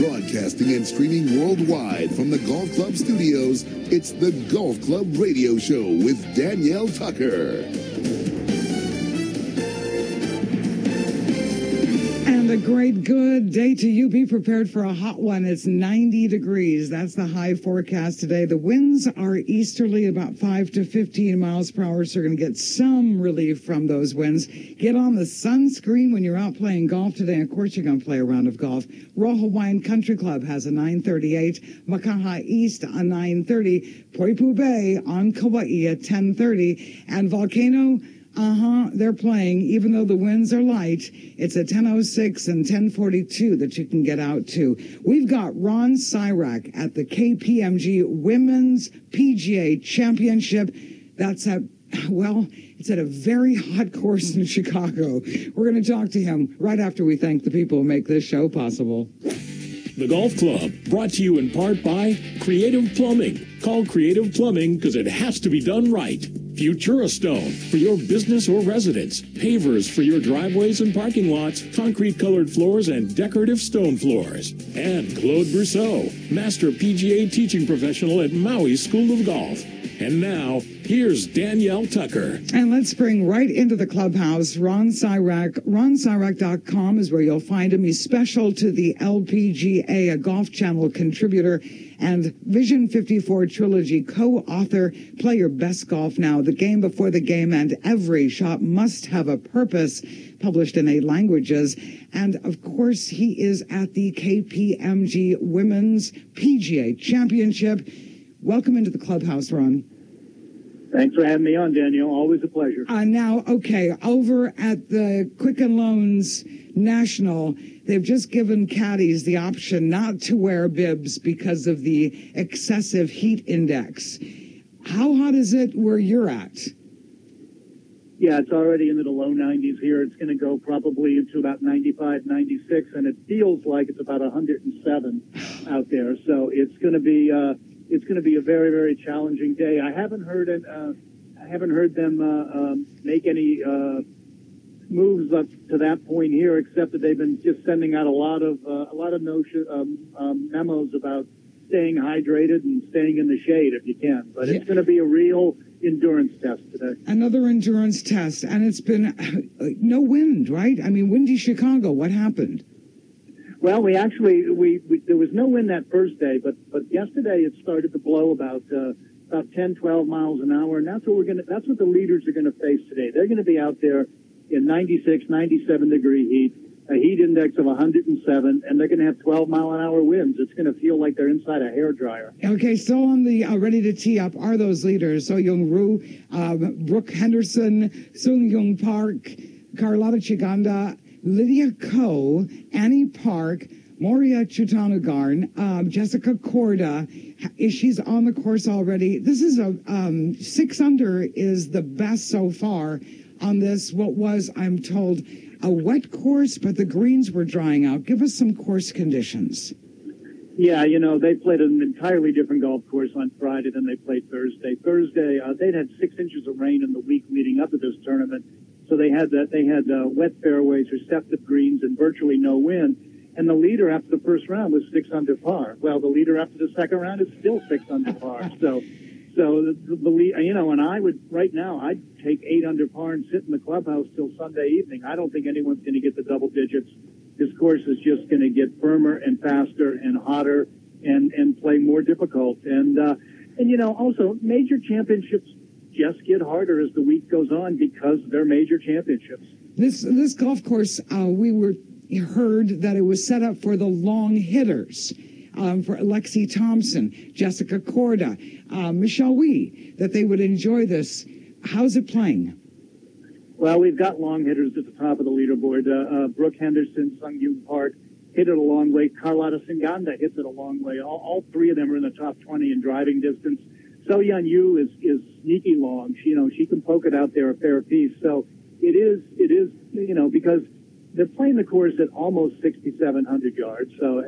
Broadcasting and streaming worldwide from the Golf Club studios, it's the Golf Club Radio Show with Danielle Tucker. And a great good day to you. Be prepared for a hot one. It's 90 degrees. That's the high forecast today. The winds are easterly, about 5 to 15 miles per hour, so you're going to get some relief from those winds. Get on the sunscreen when you're out playing golf today. Of course, you're going to play a round of golf. Royal Hawaiian Country Club has a 9:38. Makaha East a 9:30. Poipu Bay on Kauai at 10:30. And Volcano, they're playing, even though the winds are light. It's at 10:06 and 10:42 that you can get out to. We've got Ron Syrak at the KPMG Women's PGA Championship. That's at, well, it's at a very hot course in Chicago. We're going to talk to him right after we thank the people who make this show possible. The Golf Club, brought to you in part by Creative Plumbing. Call Creative Plumbing because it has to be done right. Futurostone for your business or residence. Pavers for your driveways and parking lots. Concrete-colored floors and decorative stone floors. And Claude Brousseau, Master PGA Teaching Professional at Maui School of Golf. And now, here's Danielle Tucker. And let's bring right into the clubhouse Ron Syrak. RonSyrak.com is where you'll find him. He's special to the LPGA, a Golf Channel contributor, and Vision 54 Trilogy co-author. Play your best golf now, the game before the game, and every shot must have a purpose. Published in 8 languages. And, of course, he is at the KPMG Women's PGA Championship. Welcome into the clubhouse, Ron. Thanks for having me on, Danielle. Always a pleasure. Now, okay, over at the Quicken Loans National, they've just given caddies the option not to wear bibs because of the excessive heat index. How hot is it where you're at? Yeah, it's already into the low 90s here. It's going to go probably into about 95, 96, and it feels like it's about 107 out there. So it's going to be a very, very challenging day. I haven't heard them make any moves up to that point here, except that they've been just sending out a lot of memos about staying hydrated and staying in the shade if you can. But it's going to be a real endurance test today. Another endurance test, and it's been no wind, right? I mean, windy Chicago. What happened? Well, we there was no wind that first day, but yesterday it started to blow about 10, 12 miles an hour, and that's what the leaders are going to face today. They're going to be out there in 96, 97 degree heat, a heat index of 107, and they're going to have 12 mile an hour winds. It's going to feel like they're inside a hairdryer. Okay, still on the ready to tee up are those leaders: So Young Roo, Brooke Henderson, Sung Young Park, Carlotta Chiganda, Lydia Ko, Annie Park, Moria Chutanugarn, Jessica Korda. She's on the course already. This is a 6 under is the best so far on this, what was, I'm told, a wet course, but the greens were drying out. Give us some course conditions. Yeah, they played an entirely different golf course on Friday than they played Thursday. Thursday, they'd had 6 inches of rain in the week leading up to this tournament. So they had wet fairways, receptive greens, and virtually no wind. And the leader after the first round was 6 under par. Well, the leader after the second round is still 6 under par. So and I would right now I'd take 8 under par and sit in the clubhouse till Sunday evening. I don't think anyone's going to get the double digits. This course is just going to get firmer and faster and hotter and play more difficult. And also major championships just get harder as the week goes on because they're major championships. This golf course, we heard that it was set up for the long hitters, for Lexi Thompson, Jessica Korda, Michelle Wee, that they would enjoy this. How's it playing? Well, we've got long hitters at the top of the leaderboard. Brooke Henderson, Sung Yoon Park hit it a long way. Carlotta Singanda hits it a long way. All 3 of them are in the top 20 in driving distance. So Yan Yu is sneaky long. She can poke it out there a fair piece. So it is, because they're playing the course at almost 6,700 yards. So,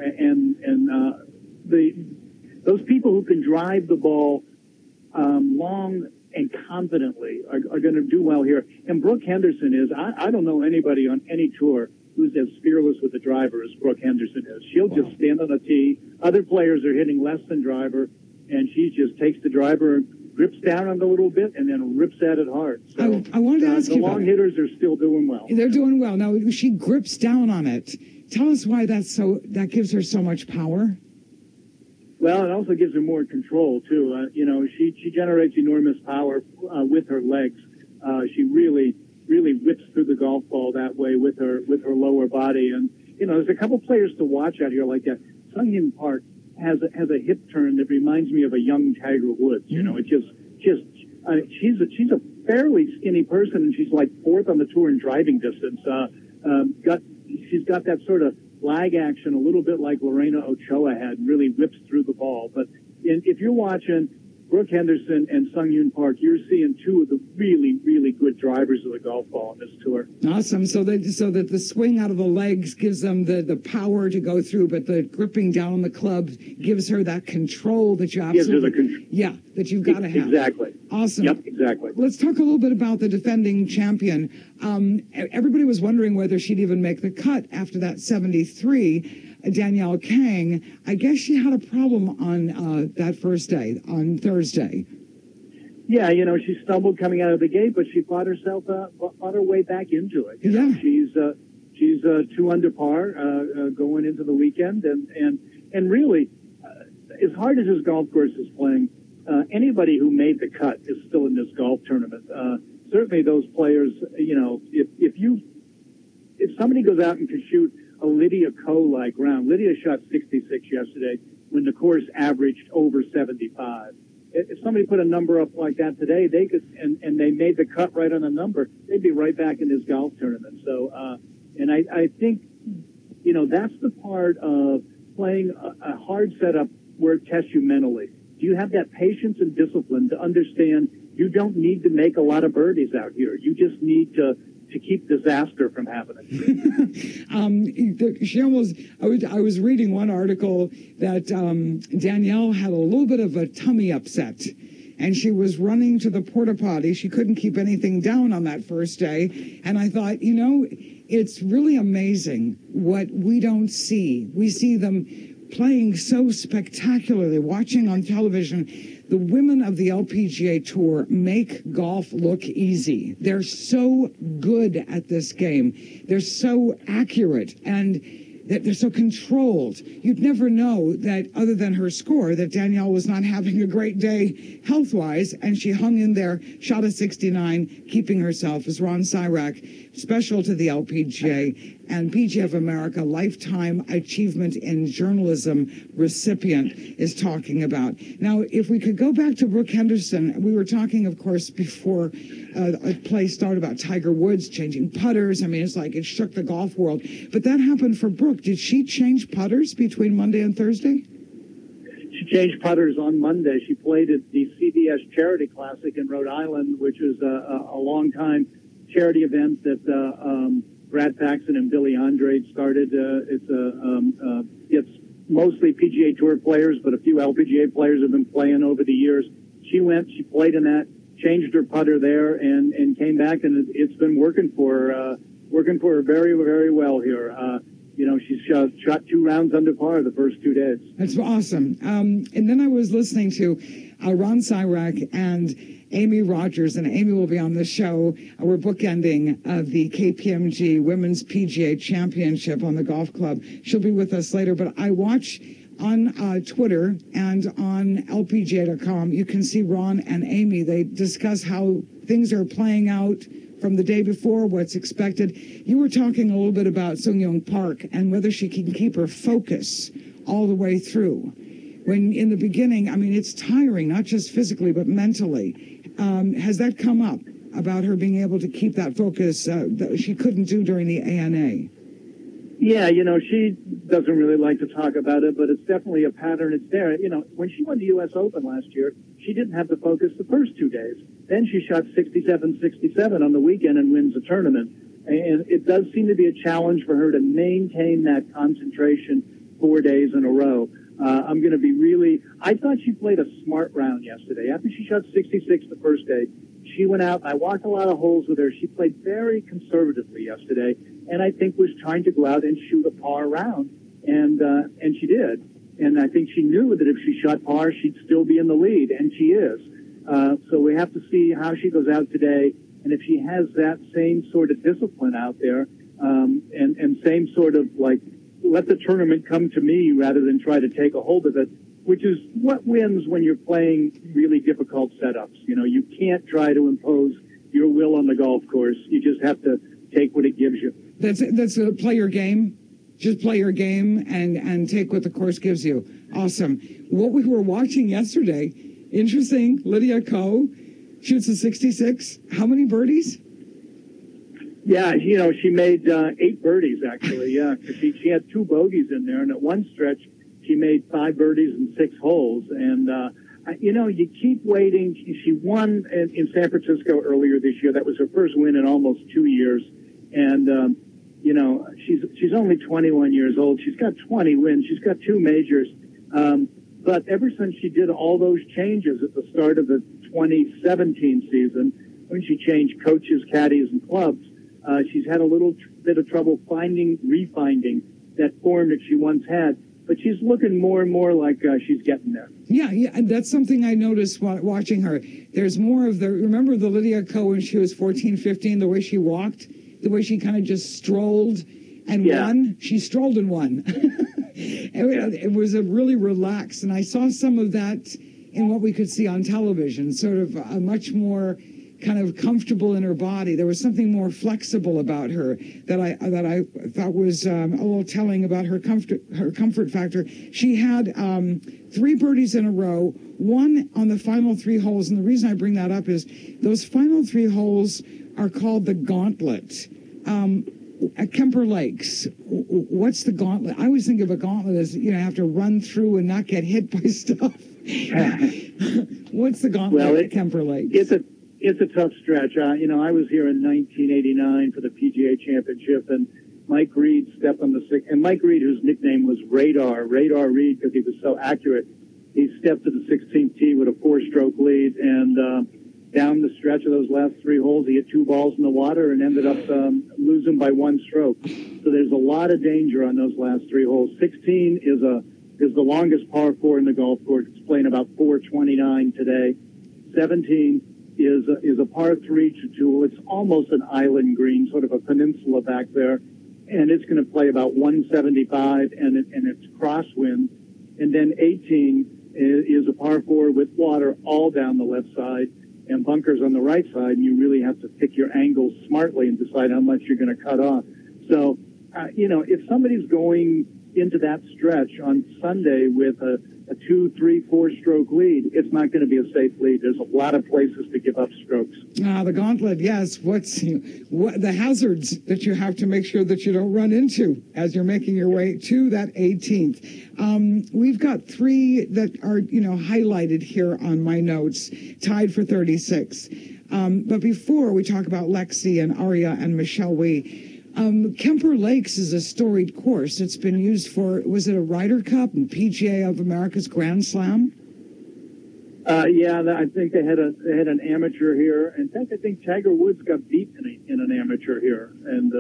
those people who can drive the ball, long and confidently are going to do well here. And Brooke Henderson is, I don't know anybody on any tour who's as fearless with the driver as Brooke Henderson is. She'll just stand on a tee. Other players are hitting less than driver, and she just takes the driver and grips down on it a little bit and then rips at it hard. So I wanted to ask you the long hitters are still doing well. They're doing well. Now, she grips down on it. Tell us why that gives her so much power. Well, it also gives her more control, too. She generates enormous power with her legs. She really whips through the golf ball that way with her lower body. And, there's a couple players to watch out here like that. Sung-Hyun Park has a hip turn that reminds me of a young Tiger Woods. She's a fairly skinny person, and she's like fourth on the tour in driving distance. She's got that sort of lag action, a little bit like Lorena Ochoa had, and really whips through the ball. But if you're watching Brooke Henderson and Sung-Hyun Park, you're seeing two of the really, really good drivers of the golf ball on this tour. Awesome. So that the swing out of the legs gives them the power to go through, but the gripping down on the club gives her that control that you absolutely that you've got to have. Exactly. Awesome. Yep, exactly. Let's talk a little bit about the defending champion. Everybody was wondering whether she'd even make the cut after that 73. Danielle Kang, I guess she had a problem on that first day, on Thursday. Yeah, she stumbled coming out of the gate, but she fought her way back into it. She's 2 under par going into the weekend, and really, as hard as this golf course is playing, anybody who made the cut is still in this golf tournament. Certainly, those players, if somebody goes out and can shoot a Lydia Ko-like round. Lydia shot 66 yesterday when the course averaged over 75. If somebody put a number up like that today, they could, and they made the cut right on the number, they'd be right back in this golf tournament. So, and I think, that's the part of playing a hard setup where it tests you mentally. Do you have that patience and discipline to understand you don't need to make a lot of birdies out here? You just need to keep disaster from happening. I was reading one article that Danielle had a little bit of a tummy upset, and she was running to the porta potty. She couldn't keep anything down on that first day, and I thought, it's really amazing what we don't see. We see them playing so spectacularly, watching on television. The women of the LPGA Tour make golf look easy. They're so good at this game. They're so accurate, and they're so controlled. You'd never know that, other than her score, that Danielle was not having a great day health-wise, and she hung in there, shot a 69, keeping herself, as Ron Syrak, special to the LPGA and PGA of America Lifetime Achievement in Journalism recipient, is talking about. Now, if we could go back to Brooke Henderson, we were talking, of course, before a play started about Tiger Woods changing putters. I mean, it's like it shook the golf world. But that happened for Brooke. Did she change putters between Monday and Thursday? She changed putters on Monday. She played at the CBS Charity Classic in Rhode Island, which is a long-time charity event that Brad Paxson and Billy Andrade started. It's mostly PGA Tour players, but a few LPGA players have been playing over the years. She played in that, changed her putter there, and came back, and it's been working for her very, very well here. She's shot 2 rounds under par the first 2 days. That's awesome. And then I was listening to Ron Syrak and Amy Rogers, and Amy will be on the show. We're bookending the KPMG Women's PGA Championship on the golf club. She'll be with us later, but I watch on Twitter and on LPGA.com. You can see Ron and Amy. They discuss how things are playing out from the day before, what's expected. You were talking a little bit about Sung-Hyun Park and whether she can keep her focus all the way through. When in the beginning, I mean, it's tiring, not just physically, but mentally. Has that come up about her being able to keep that focus that she couldn't do during the ANA? Yeah, she doesn't really like to talk about it, but it's definitely a pattern. It's there. When she won the U.S. Open last year, she didn't have the focus the first 2 days. Then she shot 67-67 on the weekend and wins the tournament. And it does seem to be a challenge for her to maintain that concentration 4 days in a row. I'm going to be I thought she played a smart round yesterday. After she shot 66 the first day, she went out. I walked a lot of holes with her. She played very conservatively yesterday, and I think was trying to go out and shoot a par round, and she did. And I think she knew that if she shot par, she'd still be in the lead, and she is. So we have to see how she goes out today, and if she has that same sort of discipline out there, and same sort of like, let the tournament come to me rather than try to take a hold of it, which is what wins when you're playing really difficult setups. You know, you can't try to impose your will on the golf course. You just have to take what it gives you. That's a play your game. Just play your game and take what the course gives you. Awesome. What we were watching yesterday, interesting, Lydia Ko shoots a 66. How many birdies? Yeah, you know, she made 8 birdies, actually, yeah. She had 2 bogeys in there, and at one stretch, she made 5 birdies in 6 holes. And, you know, you keep waiting. She won in San Francisco earlier this year. That was her first win in almost 2 years. And, you know, she's only 21 years old. She's got 20 wins. She's got 2 majors. But ever since she did all those changes at the start of the 2017 season, when she changed coaches, caddies, and clubs, she's had a little bit of trouble refinding that form that she once had. But she's looking more and more like she's getting there. Yeah, and that's something I noticed watching her. There's more of remember the Lydia Ko when she was 14, 15, the way she walked? The way she kind of just strolled and won. She strolled and won. It was a really relaxed, and I saw some of that in what we could see on television, sort of a much more kind of comfortable in her body. There was something more flexible about her that I thought was a little telling about her comfort factor. She had 3 birdies in a row, 1 on the final 3 holes, and the reason I bring that up is those final 3 holes are called the Gauntlet. At Kemper Lakes, what's the Gauntlet? I always think of a gauntlet as, you know, have to run through and not get hit by stuff. What's the Gauntlet at Kemper Lakes? It's a tough stretch. You know, I was here in 1989 for the PGA Championship, and Mike Reed stepped on the and Mike Reed, whose nickname was Radar Reed because he was so accurate, he stepped to the 16th tee with a 4-stroke lead, and down the stretch of those last 3 holes, he hit 2 balls in the water and ended up losing by 1 stroke. So there's a lot of danger on those last 3 holes. 16 is the longest par 4 in the golf course. It's playing about 429 today. 17 is a par 3 to 2. It's almost an island green, sort of a peninsula back there, and it's going to play about 175, and it's crosswind. And then 18 is a par 4 with water all down the left side and bunkers on the right side, and you really have to pick your angles smartly and decide how much you're going to cut off. So, you know, if somebody's going into that stretch on Sunday with a 2, 3, 4-stroke lead, it's not going to be a safe lead. There's a lot of places to give up strokes. The Gauntlet, yes. What the hazards that you have to make sure that you don't run into as you're making your way to that 18th. We've got 3 that are, you know, highlighted here on my notes, tied for 36. But before we talk about Lexi and Aria and Michelle Wie, Kemper Lakes is a storied course. It's been used for, was it a Ryder Cup and PGA of America's Grand Slam? Yeah, I think they had an amateur here. In fact, I think Tiger Woods got beat in an amateur here, and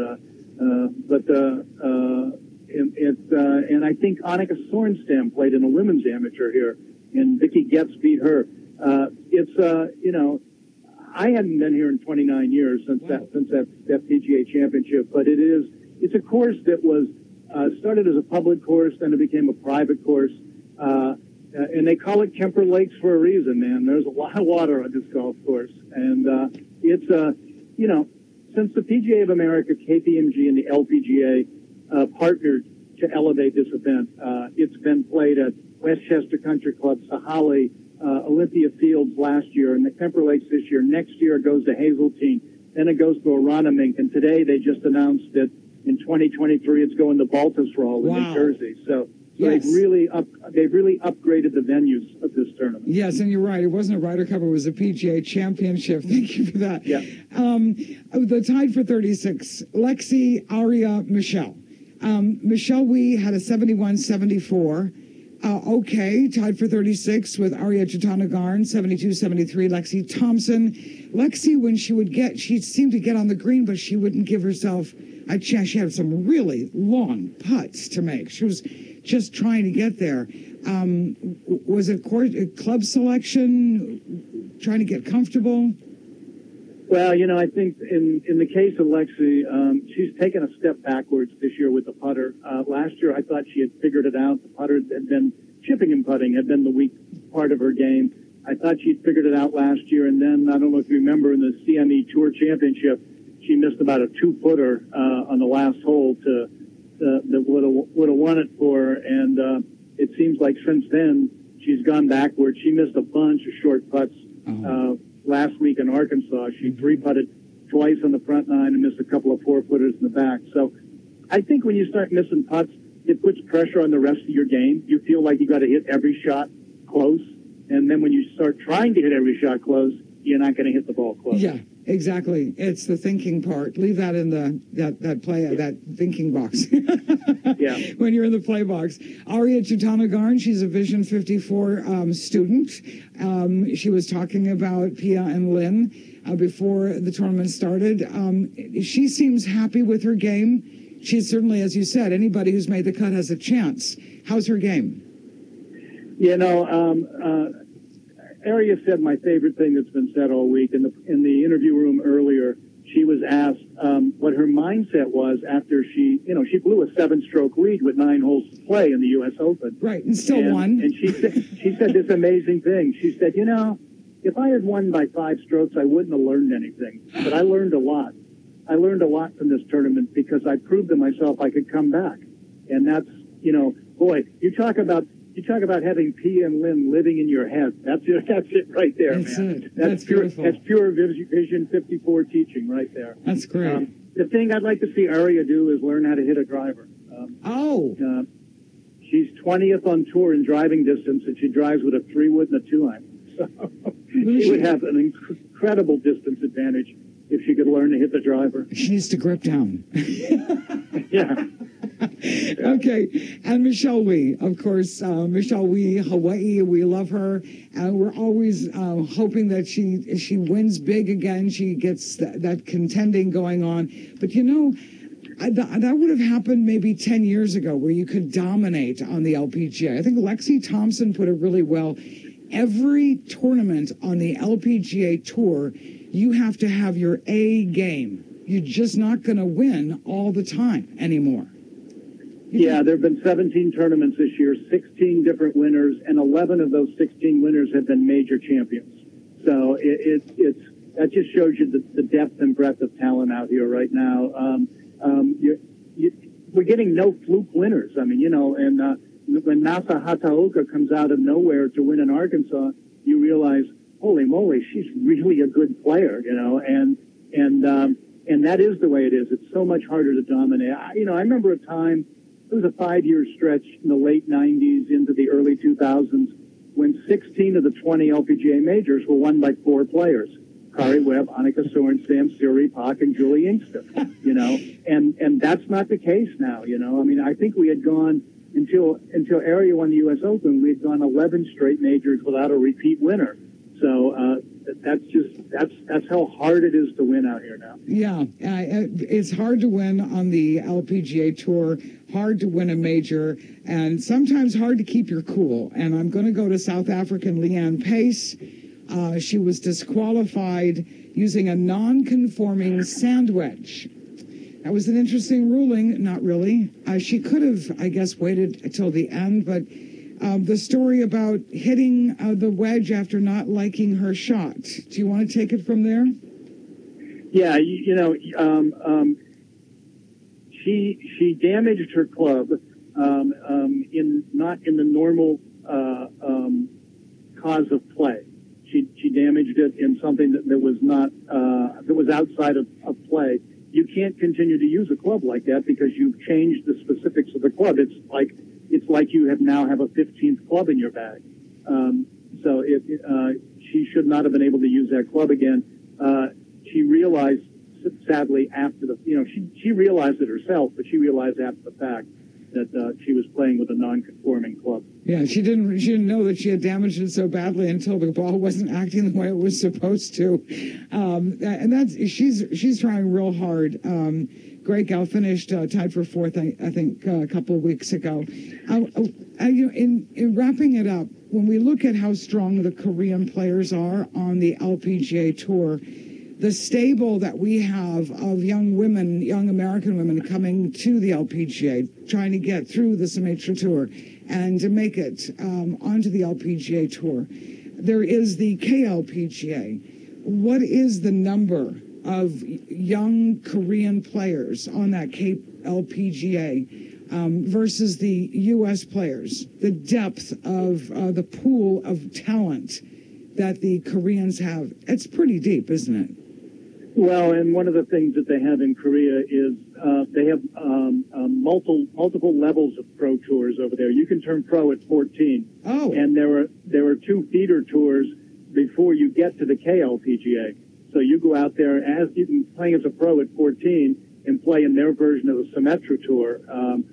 I think Annika Sorenstam played in a women's amateur here, and Vicky Getz beat her. You know, I hadn't been here in 29 years since that PGA Championship, but it's a course that was started as a public course, then it became a private course, and they call it Kemper Lakes for a reason, man. There's a lot of water on this golf course, and it's you know, since the PGA of America, KPMG, and the LPGA partnered to elevate this event, it's been played at Westchester Country Club, Sahalee, Olympia Fields last year, and the Kemper Lakes this year. Next year it goes to Hazeltine, then it goes to Aronimink, and today they just announced that in 2023 it's going to Baltusrol in New Jersey. So yes. They've really upgraded the venues of this tournament. Yes, and you're right. It wasn't a Ryder Cup; it was a PGA Championship. Thank you for that. Yeah. The tied for 36: Lexi, Aria, Michelle. Michelle Wie had a 71-74. Okay, tied for 36 with Arya Jatanagarn, 72-73, Lexi Thompson. Lexi, when she seemed to get on the green, but she wouldn't give herself a chance. She had some really long putts to make. She was just trying to get there. Was it club selection, trying to get comfortable? Well, I think in the case of Lexi, she's taken a step backwards this year with the putter. Last year, I thought she had figured it out. The putter had been chipping and putting had been the weak part of her game. I thought she'd figured it out last year, and then I don't know if you remember in the CME Tour Championship, she missed about a 2-footer on the last hole that would have won it for her. And it seems like since then she's gone backwards. She missed a bunch of short putts. Last week in Arkansas, she 3-putted twice on the front nine and missed a couple of 4-footers in the back. So I think when you start missing putts, it puts pressure on the rest of your game. You feel like you got to hit every shot close. And then when you start trying to hit every shot close, you're not going to hit the ball close. Yeah, exactly. It's the thinking part. Leave that in that thinking box. Yeah. When you're in the play box. Arya Jatanagarn, she's a Vision 54 student. She was talking about Pia and Lynn before the tournament started. She seems happy with her game. She's certainly, as you said, anybody who's made the cut has a chance. How's her game? Arya said my favorite thing that's been said all week in the interview room earlier. She was asked what her mindset was after she blew a 7-stroke lead with 9 holes to play in the U.S. Open. Right, and still won. And she said this amazing thing. She said, if I had won by 5 strokes, I wouldn't have learned anything. But I learned a lot. I learned a lot from this tournament because I proved to myself I could come back. And that's, boy, you talk about having P and Lynn living in your head. That's it right there, man. That's pure, beautiful. That's pure Vision 54 teaching right there. That's great. The thing I'd like to see Arya do is learn how to hit a driver. She's 20th on tour in driving distance, and she drives with a 3-wood and a 2-iron. So she would have an incredible distance advantage if she could learn to hit the driver. She needs to grip down. Yeah. Okay, and Michelle Wie, of course, Michelle Wie, Hawaii, we love her, and we're always hoping that she wins big again, she gets that contending going on, but that would have happened maybe 10 years ago where you could dominate on the LPGA. I think Lexi Thompson put it really well. Every tournament on the LPGA Tour, you have to have your A game. You're just not going to win all the time anymore. Yeah, there have been 17 tournaments this year, 16 different winners, and 11 of those 16 winners have been major champions. So that just shows you the depth and breadth of talent out here right now. We're getting no fluke winners. I mean, and when Nasa Hataoka comes out of nowhere to win in Arkansas, you realize, holy moly, she's really a good player, and that is the way it is. It's so much harder to dominate. I remember a time. It was a 5-year stretch in the late 90s into the early 2000s when 16 of the 20 LPGA majors were won by 4 players. Kari Webb, Annika Sorenstam, Siri Pak, and Julie Inkster, and that's not the case now, I mean, I think we had gone until Arya won the U.S. Open, we had gone 11 straight majors without a repeat winner. So that's how hard it is to win out here now. Yeah, it's hard to win on the LPGA Tour, hard to win a major, and sometimes hard to keep your cool. And I'm going to go to South African Leanne Pace. She was disqualified using a non-conforming sand wedge. That was an interesting ruling. Not really. She could have, I guess, waited until the end, but the story about hitting the wedge after not liking her shot. Do you want to take it from there? Yeah, she damaged her club not in the normal cause of play. She damaged it in something that was not that was outside of play. You can't continue to use a club like that because you've changed the specifics of the club. It's like you now have a 15th club in your bag. So she should not have been able to use that club again. She realized, sadly, after she realized it herself, but she realized after the fact that she was playing with a non-conforming club. Yeah, she didn't know that she had damaged it so badly until the ball wasn't acting the way it was supposed to. And she's trying real hard. Greg Gal finished tied for fourth, I think, a couple of weeks ago. In wrapping it up, when we look at how strong the Korean players are on the LPGA Tour, the stable that we have of young women, young American women coming to the LPGA, trying to get through the Symetra Tour and to make it onto the LPGA Tour. There is the KLPGA. What is the number of young Korean players on that KLPGA versus the U.S. players? The depth of the pool of talent that the Koreans have, it's pretty deep, isn't it? Well, and one of the things that they have in Korea is they have multiple levels of pro tours over there. You can turn pro at 14. Oh. And there are two feeder tours before you get to the KLPGA. So you go out there as you can play as a pro at 14 and play in their version of the Symetra Tour.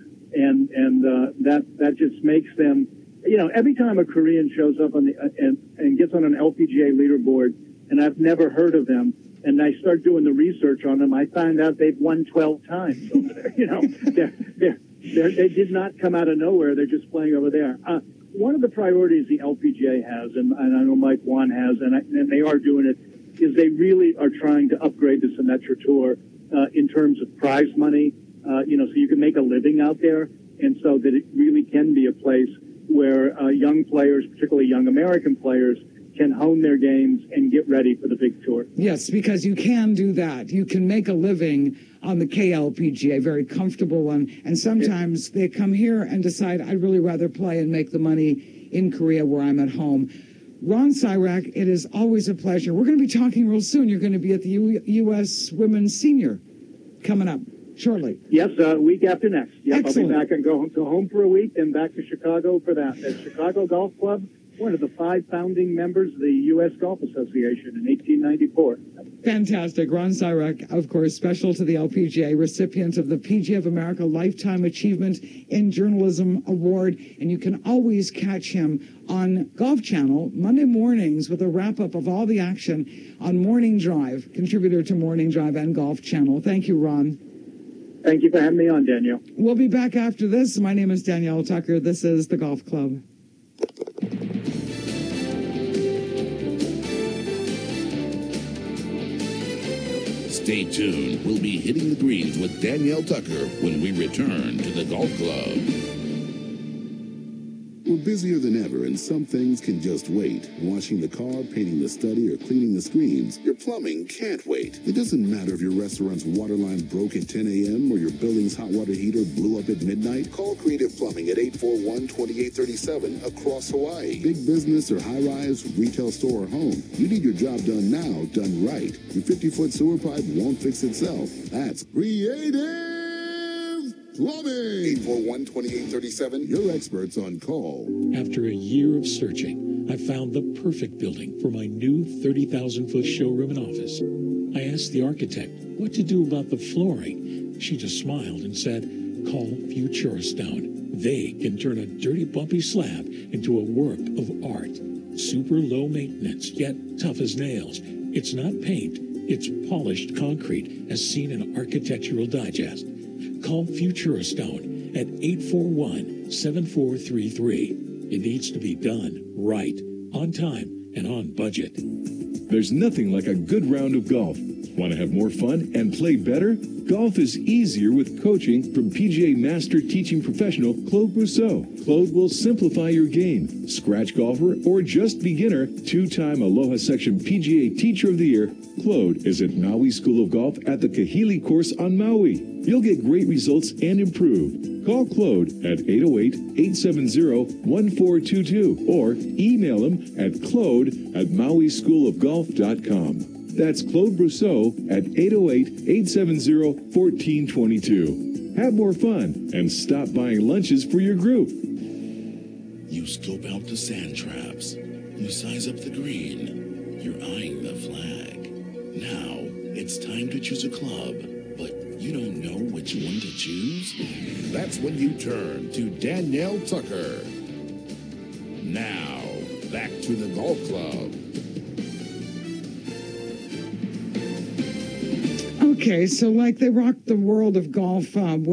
That just makes them, every time a Korean shows up on and gets on an LPGA leaderboard, and I've never heard of them, and I start doing the research on them, I find out they've won 12 times over there. They did not come out of nowhere. They're just playing over there. One of the priorities the LPGA has, and I know Mike Wan has, and they are doing it, is they really are trying to upgrade the Symetra Tour in terms of prize money, so you can make a living out there, and so that it really can be a place where young players, particularly young American players, can hone their games and get ready for the big tour. Yes, because you can do that. You can make a living on the KLPGA, very comfortable one. And sometimes they come here and decide, I'd really rather play and make the money in Korea where I'm at home. Ron Sirak, it is always a pleasure. We're going to be talking real soon. You're going to be at the U.S. Women's Senior coming up shortly. Yes, week after next. Yep, Excellent. I'll be back and go home for a week and back to Chicago for that. At Chicago Golf Club, one of the 5 founding members of the U.S. Golf Association in 1894. Fantastic. Ron Sirak, of course, special to the LPGA, recipient of the PGA of America Lifetime Achievement in Journalism Award. And you can always catch him on Golf Channel Monday mornings with a wrap-up of all the action on Morning Drive, contributor to Morning Drive and Golf Channel. Thank you, Ron. Thank you for having me on, Danielle. We'll be back after this. My name is Danielle Tucker. This is the Golf Club. Stay tuned. We'll be hitting the greens with Danielle Tucker when we return to the Golf Club. We're busier than ever, and some things can just wait. Washing the car, painting the study, or cleaning the screens. Your plumbing can't wait. It doesn't matter if your restaurant's water line broke at 10 a.m. or your building's hot water heater blew up at midnight. Call Creative Plumbing at 841-2837 across Hawaii. Big business or high-rise, retail store or home. You need your job done now, done right. Your 50-foot sewer pipe won't fix itself. That's Creative Plumbing. 841-2837. Your experts on call. After a year of searching, I found the perfect building for my new 30,000-foot showroom and office. I asked the architect what to do about the flooring. She just smiled and said, call Futura Stone. They can turn a dirty, bumpy slab into a work of art. Super low maintenance, yet tough as nails. It's not paint, it's polished concrete, as seen in Architectural Digest. Call Futura Stone at 841-7433. It needs to be done right, on time, and on budget. There's nothing like a good round of golf. Want to have more fun and play better? Golf is easier with coaching from PGA Master Teaching Professional Claude Brousseau. Claude will simplify your game. Scratch golfer or just beginner, 2-time Aloha Section PGA Teacher of the Year, Claude is at Maui School of Golf at the Kahili course on Maui. You'll get great results and improve. Call Claude at 808-870-1422 or email him at claude@mauischoolofgolf.com. That's Claude Brousseau at 808-870-1422. Have more fun and stop buying lunches for your group. You scope out the sand traps. You size up the green. You're eyeing the flag. Now it's time to choose a club. but you don't know which one to choose? That's when you turn to Danielle Tucker. Now, back to the golf club. Okay, so like they rocked the world of golf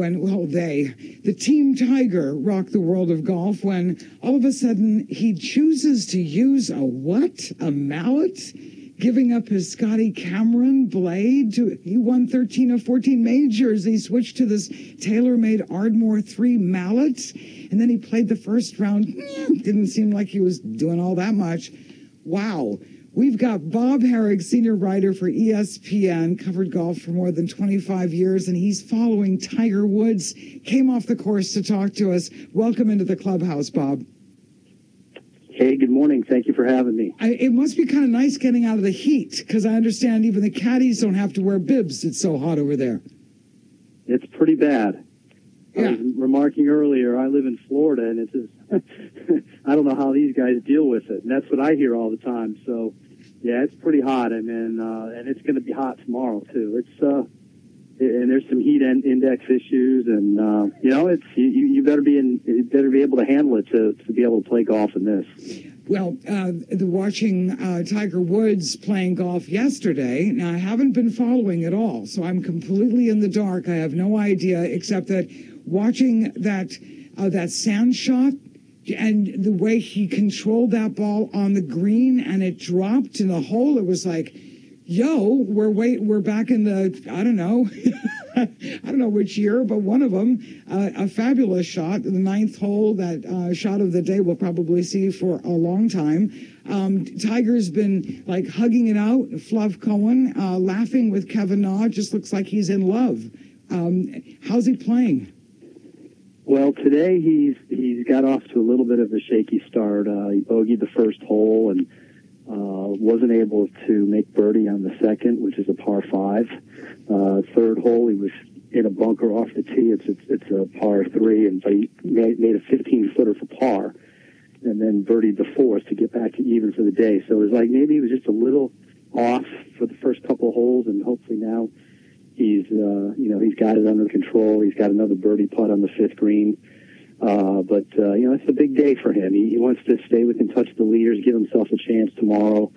the Team Tiger rocked the world of golf when all of a sudden he chooses to use a what? A mallet? Giving up his Scotty Cameron blade. He won 13 of 14 majors. He switched to this tailor-made Ardmore 3 mallet, and then he played the first round. Didn't seem like he was doing all that much. Wow. We've got Bob Harig, senior writer for ESPN, covered golf for more than 25 years, and he's following Tiger Woods. Came off the course to talk to us. Welcome into the clubhouse, Bob. Hey, good morning. Thank you for having me. It must be kind of nice getting out of the heat, because I understand even the caddies don't have to wear bibs. It's so hot over there. It's pretty bad. Yeah. I was remarking earlier, I live in Florida, and it's just, I don't know how these guys deal with it. And that's what I hear all the time. So, yeah, it's pretty hot. I mean, and it's going to be hot tomorrow, too. It's and there's some heat index issues, and it's you better be able to handle it to be able to play golf in this. Well, watching Tiger Woods playing golf yesterday. Now, I haven't been following at all, so I'm completely in the dark. I have no idea, except that watching that sand shot and the way he controlled that ball on the green and it dropped in the hole, it was like, yo, we're back in the, I don't know, I don't know which year, but one of them, a fabulous shot, the ninth hole, that shot of the day we'll probably see for a long time. Tiger's been like hugging it out, Fluff Cohen, laughing with Kevin Na, just looks like he's in love. How's he playing? Well, today he's got off to a little bit of a shaky start. He bogeyed the first hole and wasn't able to make birdie on the second, which is a par 5. Third hole, he was in a bunker off the tee. It's a par 3, and he made a 15-footer for par, and then birdied the fourth to get back to even for the day. So it was like maybe he was just a little off for the first couple of holes, and hopefully now he's got it under control. He's got another birdie putt on the 5th green. But it's a big day for him. He wants to stay within touch of the leaders, give himself a chance tomorrow.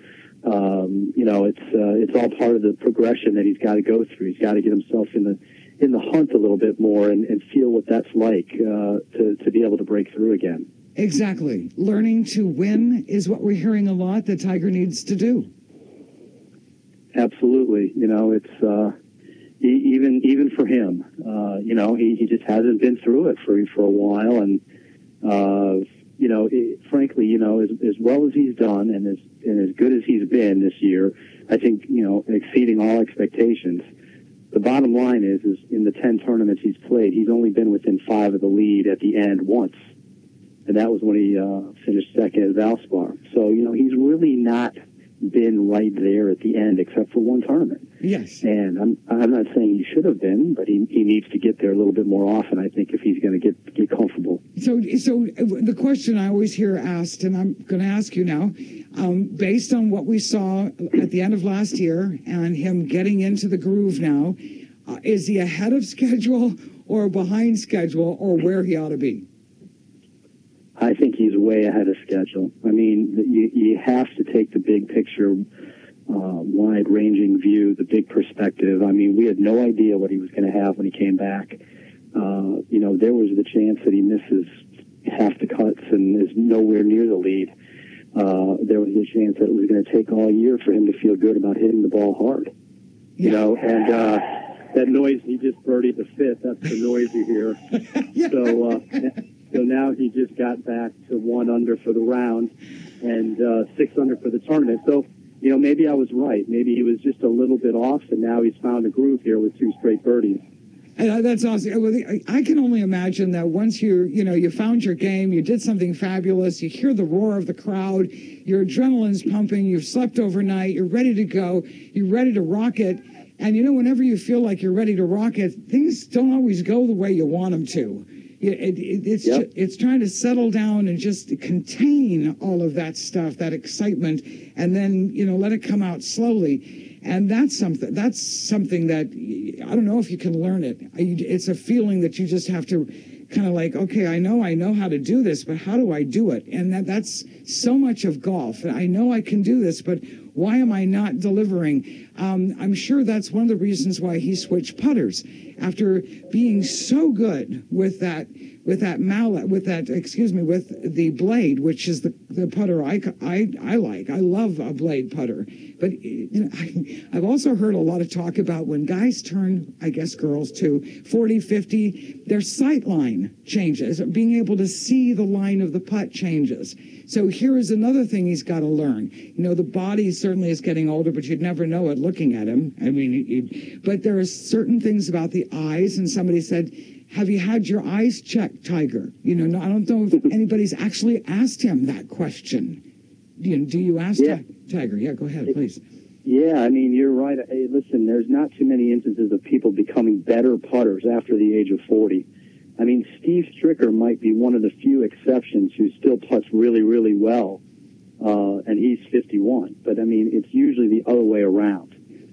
It's all part of the progression that he's got to go through. He's got to get himself in the hunt a little bit more and feel what that's like to be able to break through again. Exactly. Learning to win is what we're hearing a lot that Tiger needs to do. Absolutely. It's even for him. He just hasn't been through it for a while, and frankly, as well as he's done and as good as he's been this year, I think exceeding all expectations. The bottom line is in the 10 tournaments he's played, he's only been within 5 of the lead at the end once, and that was when he finished second at Valspar. So he's really not been right there at the end except for one tournament. Yes. And I'm not saying he should have been, but he needs to get there a little bit more often, I think, if he's going to get comfortable. So the question I always hear asked, and I'm going to ask you now, based on what we saw at the end of last year and him getting into the groove now, is he ahead of schedule or behind schedule or where he ought to be? I think he's way ahead of schedule. I mean, you have to take the big picture, wide-ranging view, the big perspective. I mean, we had no idea what he was going to have when he came back. There was the chance that he misses half the cuts and is nowhere near the lead. There was a chance that it was going to take all year for him to feel good about hitting the ball hard. And that noise, he just birdied the 5th. That's the noise you hear. So now he just got back to 1 under for the round and 6 under for the tournament. So, maybe I was right. Maybe he was just a little bit off, and now he's found a groove here with 2 straight birdies. That's awesome. I can only imagine that once you found your game, you did something fabulous, you hear the roar of the crowd, your adrenaline's pumping, you've slept overnight, you're ready to go, you're ready to rock it. And whenever you feel like you're ready to rock it, things don't always go the way you want them to. It's trying to settle down and just contain all of that stuff, that excitement, and then let it come out slowly. And that's something that I don't know if you can learn it. It's a feeling that you just have to kind of like, okay, I know how to do this, but how do I do it? And that's so much of golf. I know I can do this, but why am I not delivering? I'm sure that's one of the reasons why he switched putters after being so good with the blade, which is the putter I like. I love a blade putter. But I've also heard a lot of talk about when guys turn, I guess girls too, 40, 50, their sight line changes. Being able to see the line of the putt changes. So here is another thing he's got to learn. The body certainly is getting older, but you'd never know it looking at him. I mean, but there are certain things about the eyes, and somebody said, have you had your eyes checked, Tiger? I don't know if anybody's actually asked him that question. Do you ask Tiger? Yeah, go ahead, please. Yeah, I mean, you're right. Hey, listen, there's not too many instances of people becoming better putters after the age of 40. I mean, Steve Stricker might be one of the few exceptions who still putts really, really well, and he's 51. But, I mean, it's usually the other way around.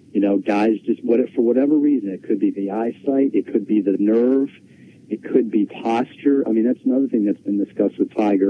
Guys just, for whatever reason, it could be the eyesight, it could be the nerve, it could be posture. I mean, that's another thing that's been discussed with Tiger,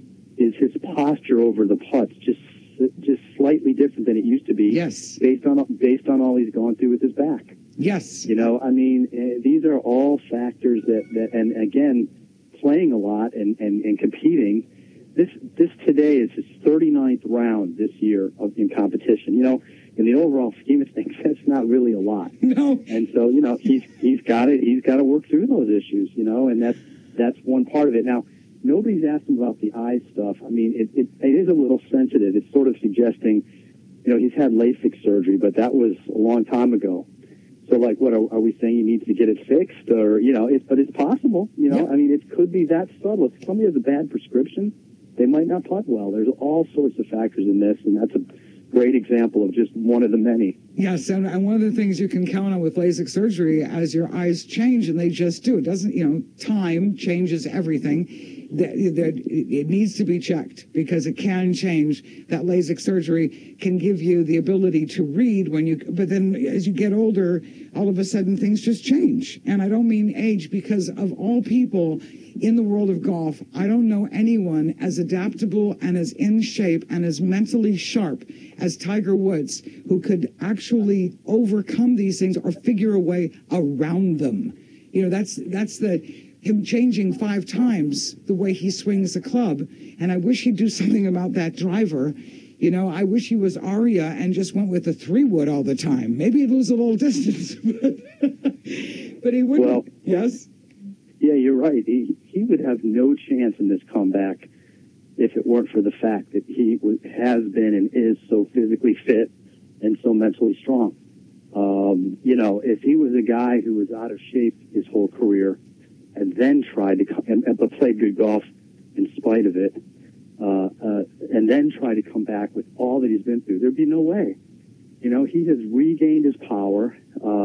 is his posture over the putts just slightly different than it used to be. Yes. Based on all he's gone through with his back. Yes. I mean, these are all factors that and again, playing a lot and competing. This today is his 39th round this year in competition. In the overall scheme of things, that's not really a lot. No. And so, he's got to work through those issues, and that's one part of it. Now, nobody's asked him about the eye stuff. I mean, it is a little sensitive. It's sort of suggesting, he's had LASIK surgery, but that was a long time ago. So, like, what are we saying? He needs to get it fixed, or but it's possible. Yeah. I mean, it could be that subtle. If somebody has a bad prescription, they might not putt well. There's all sorts of factors in this, and that's a great example of just one of the many. Yes, and one of the things you can count on with LASIK surgery, as your eyes change, and they just do. It doesn't, time changes everything. It needs to be checked because it can change. That LASIK surgery can give you the ability to read but then as you get older, all of a sudden things just change. And I don't mean age, because of all people in the world of golf, I don't know anyone as adaptable and as in shape and as mentally sharp as Tiger Woods, who could actually overcome these things or figure a way around them. That's him changing 5 times the way he swings the club. And I wish he'd do something about that driver. I wish he was Arya and just went with the 3-wood all the time. Maybe he'd lose a little distance, but he wouldn't. Well, yes? Yeah, you're right. He would have no chance in this comeback if it weren't for the fact that he has been and is so physically fit and so mentally strong. If he was a guy who was out of shape his whole career and then tried to but played good golf in spite of it, and then tried to come back with all that he's been through, there'd be no way. He has regained his power.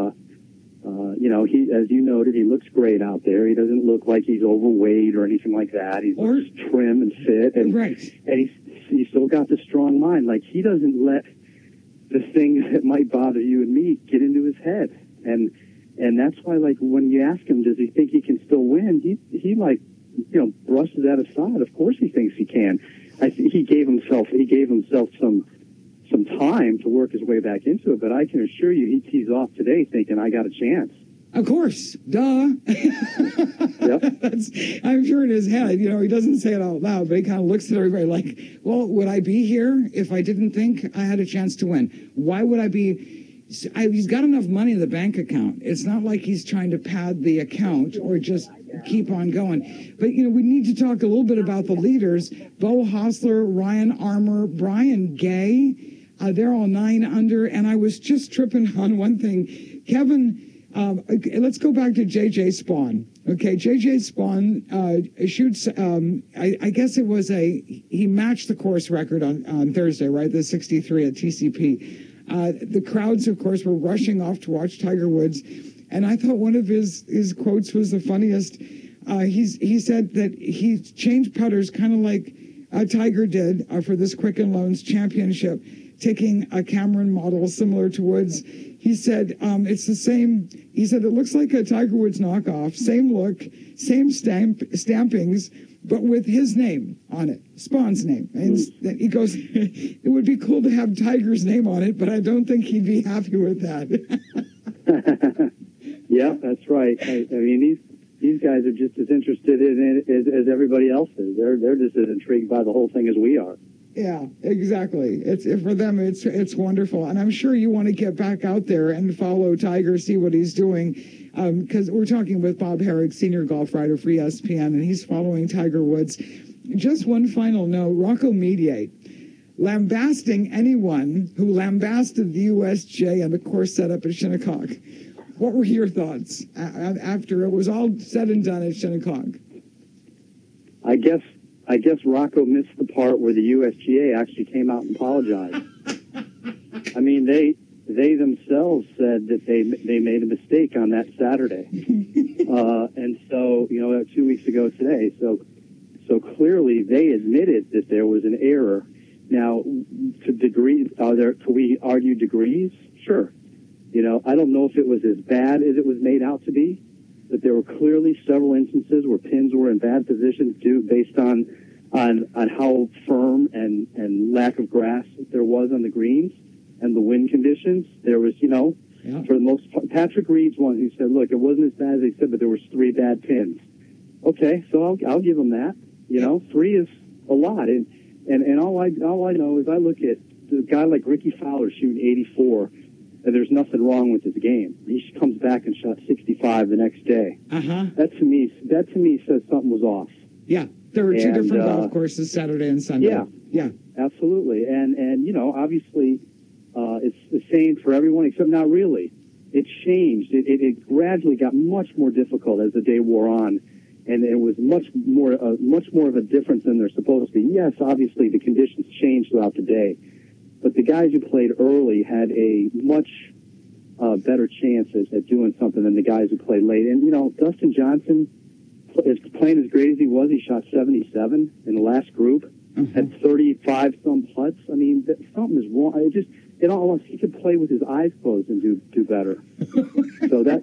He, as you noted, he looks great out there. He doesn't look like he's overweight or anything like that. He's trim and fit, and right. And he's still got the strong mind. Like, he doesn't let the things that might bother you and me get into his head, and that's why, like, when you ask him, does he think he can still win? He brushes that aside. Of course, he thinks he can. He gave himself some time to work his way back into it, but I can assure you he tees off today thinking, I got a chance. Of course. Duh. Yep. I'm sure in his head, he doesn't say it out loud, but he kind of looks at everybody like, well, would I be here if I didn't think I had a chance to win? Why would I be? He's got enough money in the bank account. It's not like he's trying to pad the account or just keep on going. But, we need to talk a little bit about the leaders. Beau Hossler, Ryan Armour, Brian Gay. They're all 9 under. And I was just tripping on one thing. Kevin, let's go back to J.J. Spawn. Okay, J.J. Spawn shoots, I guess it was he matched the course record on Thursday, right? The 63 at TCP. The crowds, of course, were rushing off to watch Tiger Woods. And I thought one of his quotes was the funniest. He said that he changed putters kind of like Tiger did for this Quicken Loans Championship, taking a Cameron model similar to Woods. He said it's the same. He said it looks like a Tiger Woods knockoff, same look, same stampings, but with his name on it, Spawn's name. And he goes, it would be cool to have Tiger's name on it, but I don't think he'd be happy with that. Yeah, that's right. I mean, these guys are just as interested in it as everybody else is. They're just as intrigued by the whole thing as we are. Yeah, exactly. It's for them. It's wonderful, and I'm sure you want to get back out there and follow Tiger, see what he's doing, because we're talking with Bob Harig, senior golf writer for ESPN, and he's following Tiger Woods. Just one final note: Rocco Mediate lambasting anyone who lambasted the USJ and the course setup at Shinnecock. What were your thoughts after it was all said and done at Shinnecock? I guess Rocco missed the part where the USGA actually came out and apologized. I mean, they themselves said that they made a mistake on that Saturday, and so 2 weeks ago today. So clearly they admitted that there was an error. Now, to degrees, could we argue degrees? Sure. I don't know if it was as bad as it was made out to be, but there were clearly several instances where pins were in bad positions based on how firm and lack of grass there was on the greens and the wind conditions. There was, for the most part, Patrick Reed's one who said, look, it wasn't as bad as they said, but there was 3 bad pins. Okay, so I'll give them that. 3 is a lot. And all I know is I look at a guy like Ricky Fowler shooting 84, and there's nothing wrong with his game. He comes back and shot 65 the next day. That to me says something was off. Yeah, there were 2 different golf courses, Saturday and Sunday. Yeah, absolutely. And obviously, it's the same for everyone except not really. It changed. It gradually got much more difficult as the day wore on, and it was much more of a difference than they're supposed to be. Yes, obviously the conditions changed throughout the day, but the guys who played early had a much better chance at doing something than the guys who played late. And Dustin Johnson, is playing as great as he was, he shot 77 in the last group, had 35 some putts. I mean, something is wrong. He could play with his eyes closed and do better. So that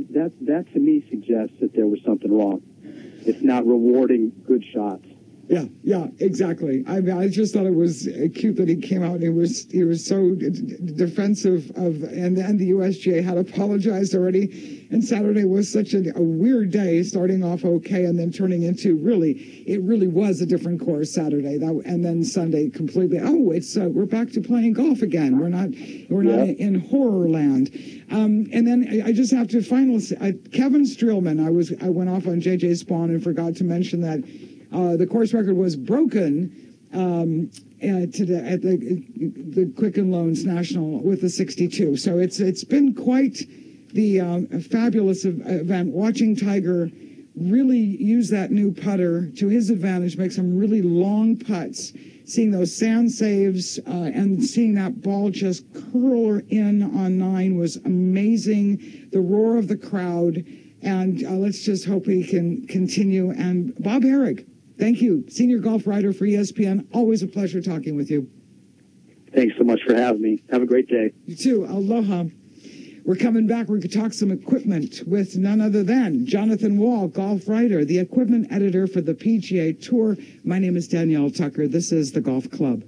to me suggests that there was something wrong. It's not rewarding good shots. Yeah, exactly. I just thought it was cute that he came out and he was so defensive and the USGA had apologized already. And Saturday was such a weird day, starting off okay and then turning into it really was a different course Saturday. And then Sunday completely. We're back to playing golf again. We're not in horror land. And then I just have to finally say, Kevin Streelman. I went off on JJ Spawn and forgot to mention that. The course record was broken today at the Quicken Loans National with a 62. So it's been quite the fabulous event. Watching Tiger really use that new putter to his advantage, make some really long putts, seeing those sand saves and seeing that ball just curl in on 9 was amazing. The roar of the crowd, and let's just hope he can continue. And Bob Harig, thank you. Senior golf writer for ESPN. Always a pleasure talking with you. Thanks so much for having me. Have a great day. You too. Aloha. We're coming back. We're going to talk some equipment with none other than Jonathan Wall, golf writer, the equipment editor for the PGA Tour. My name is Danielle Tucker. This is the Golf Club.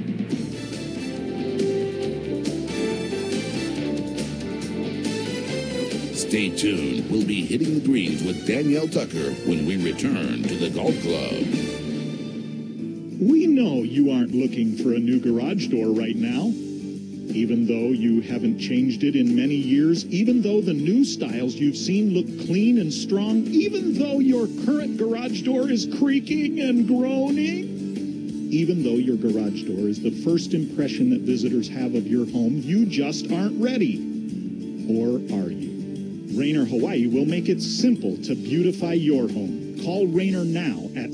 Stay tuned. We'll be hitting the greens with Danielle Tucker when we return to the Golf Club. We know you aren't looking for a new garage door right now. Even though you haven't changed it in many years, even though the new styles you've seen look clean and strong, even though your current garage door is creaking and groaning, even though your garage door is the first impression that visitors have of your home, you just aren't ready. Or are you? Rainer Hawaii will make it simple to beautify your home. Call Rainer now at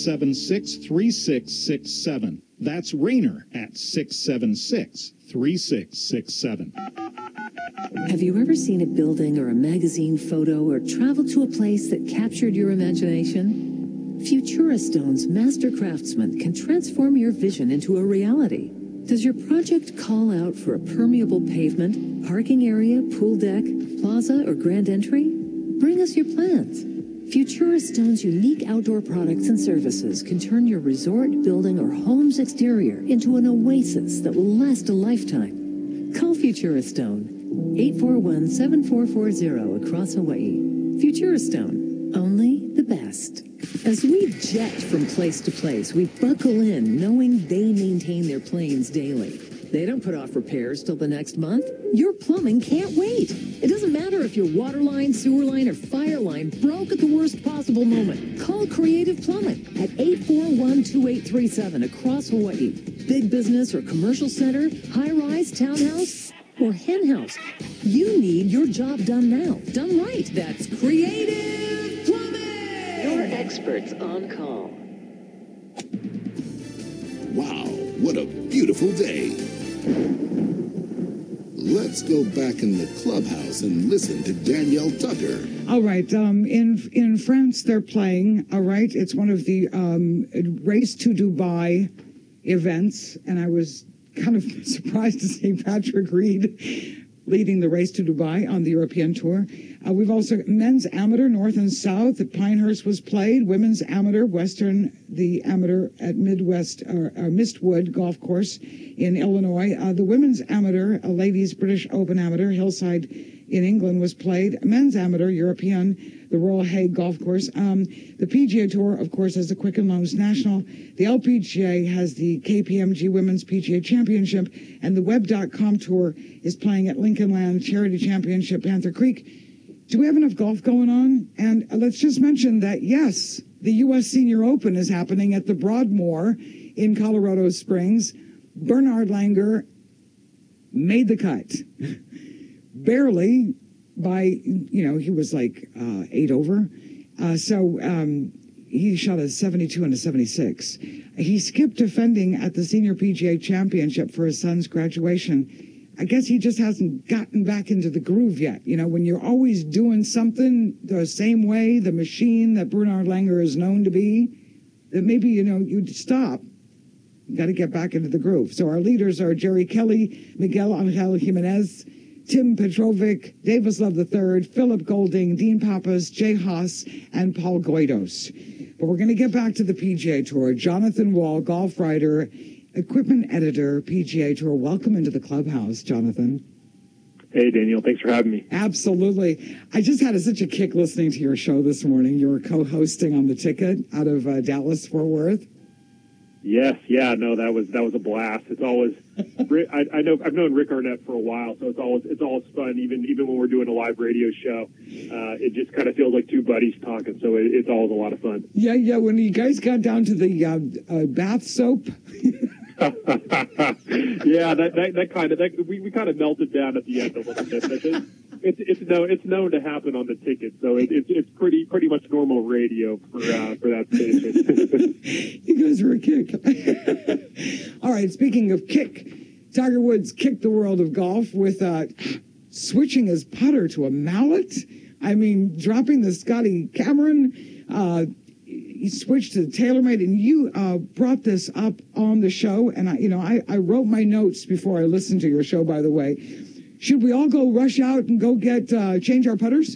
676-3667. That's Rainer at 676-3667. Have you ever seen a building or a magazine photo or traveled to a place that captured your imagination? Futura Stone's master craftsman can transform your vision into a reality. Does your project call out for a permeable pavement, parking area, pool deck, plaza, or grand entry? Bring us your plans. Futura Stone's unique outdoor products and services can turn your resort, building, or home's exterior into an oasis that will last a lifetime. Call Futura Stone, 841-7440 across Hawaii. Futura Stone, only the best. As we jet from place to place, we buckle in knowing they maintain their planes daily. They don't put off repairs till the next month. Your plumbing can't wait. It doesn't matter if your water line, sewer line, or fire line broke at the worst possible moment. Call Creative Plumbing at 841-2837 across Hawaii. Big business or commercial center, high-rise, townhouse, or hen house. You need your job done now. Done right. That's Creative Plumbing. Your experts on call. Wow, what a beautiful day. Let's go back in the clubhouse and listen to Danielle Tucker. All right. In France, they're playing. All right. It's one of the Race to Dubai events. And I was kind of surprised to see Patrick Reed leading the Race to Dubai on the European Tour. We've also men's amateur, North and South at Pinehurst was played. Women's amateur, Western, the amateur at Mistwood Golf Course in Illinois. The women's amateur, ladies British Open amateur, Hillside in England was played. Men's amateur, European, the Royal Hague Golf Course. The PGA Tour, of course, has the Quicken Loans National. The LPGA has the KPMG Women's PGA Championship, and the Web.com Tour is playing at Lincoln Land Charity Championship, Panther Creek. Do we have enough golf going on? And let's just mention that, yes, the U.S. Senior Open is happening at the Broadmoor in Colorado Springs. Bernard Langer made the cut. Barely by, he was like 8 over. He shot a 72 and a 76. He skipped defending at the Senior PGA Championship for his son's graduation. I guess he just hasn't gotten back into the groove yet. When you're always doing something the same way, the machine that Bernard Langer is known to be, that maybe, you'd stop. You got to get back into the groove. So our leaders are Jerry Kelly, Miguel Angel Jimenez, Tim Petrovic, Davis Love III, Philip Golding, Dean Pappas, Jay Haas, and Paul Goidos. But we're going to get back to the PGA Tour. Jonathan Wall, golf writer, equipment editor, PGA Tour. Welcome into the clubhouse, Jonathan. Hey, Daniel. Thanks for having me. Absolutely. I just had such a kick listening to your show this morning. You were co-hosting on The Ticket out of Dallas, Fort Worth. Yes. Yeah. No, that was a blast. It's always, I've known Rick Arnett for a while, so it's always fun. Even when we're doing a live radio show, it just kind of feels like two buddies talking. So it's always a lot of fun. Yeah. When you guys got down to the bath soap. Yeah, we kind of melted down at the end a little bit. It's known to happen on The Ticket, so it's pretty much normal radio for that station. You guys were a kick. All right, speaking of kick, Tiger Woods kicked the world of golf with switching his putter to a mallet. I mean, dropping the Scotty Cameron. He switched to TaylorMade, and you brought this up on the show, and I wrote my notes before I listened to your show, by the way. Should we all go rush out and go change our putters?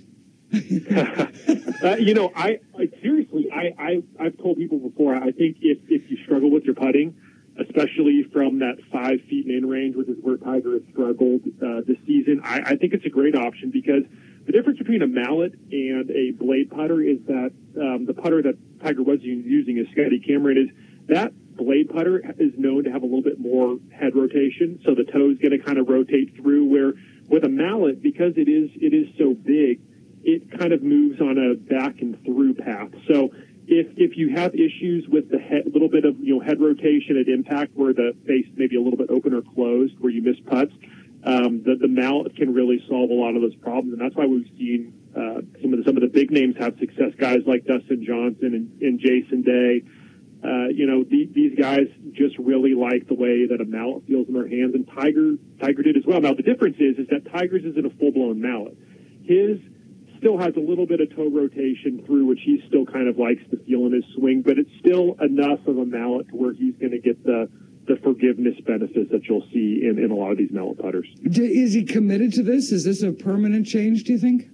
I've told people before, I think if you struggle with your putting, especially from that 5 feet and in range, which is where Tiger has struggled this season, I think it's a great option, because the difference between a mallet and a blade putter is that the putter that Tiger was using is Scotty Cameron, is that blade putter is known to have a little bit more head rotation, so the toe is going to kind of rotate through, where with a mallet, because it is so big, it kind of moves on a back and through path. So if you have issues with the little bit of head rotation at impact, where the face may be a little bit open or closed, where you miss putts, the mallet can really solve a lot of those problems, and that's why we've seen some of the big names have success. Guys like Dustin Johnson and Jason Day, These guys just really like the way that a mallet feels in their hands, and Tiger did as well. Now, the difference is that Tiger's isn't a full-blown mallet. His still has a little bit of toe rotation through, which he still kind of likes to feel in his swing, but it's still enough of a mallet to where he's going to get the forgiveness benefits that you'll see in a lot of these mallet putters. Is he committed to this? Is this a permanent change, do you think?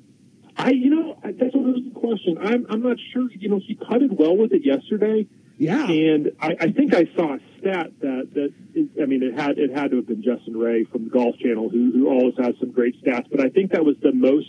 That's a really good question. I'm not sure. He putted well with it yesterday. Yeah. And I think I saw a stat it had to have been Justin Ray from the Golf Channel, who always has some great stats, but I think that was the most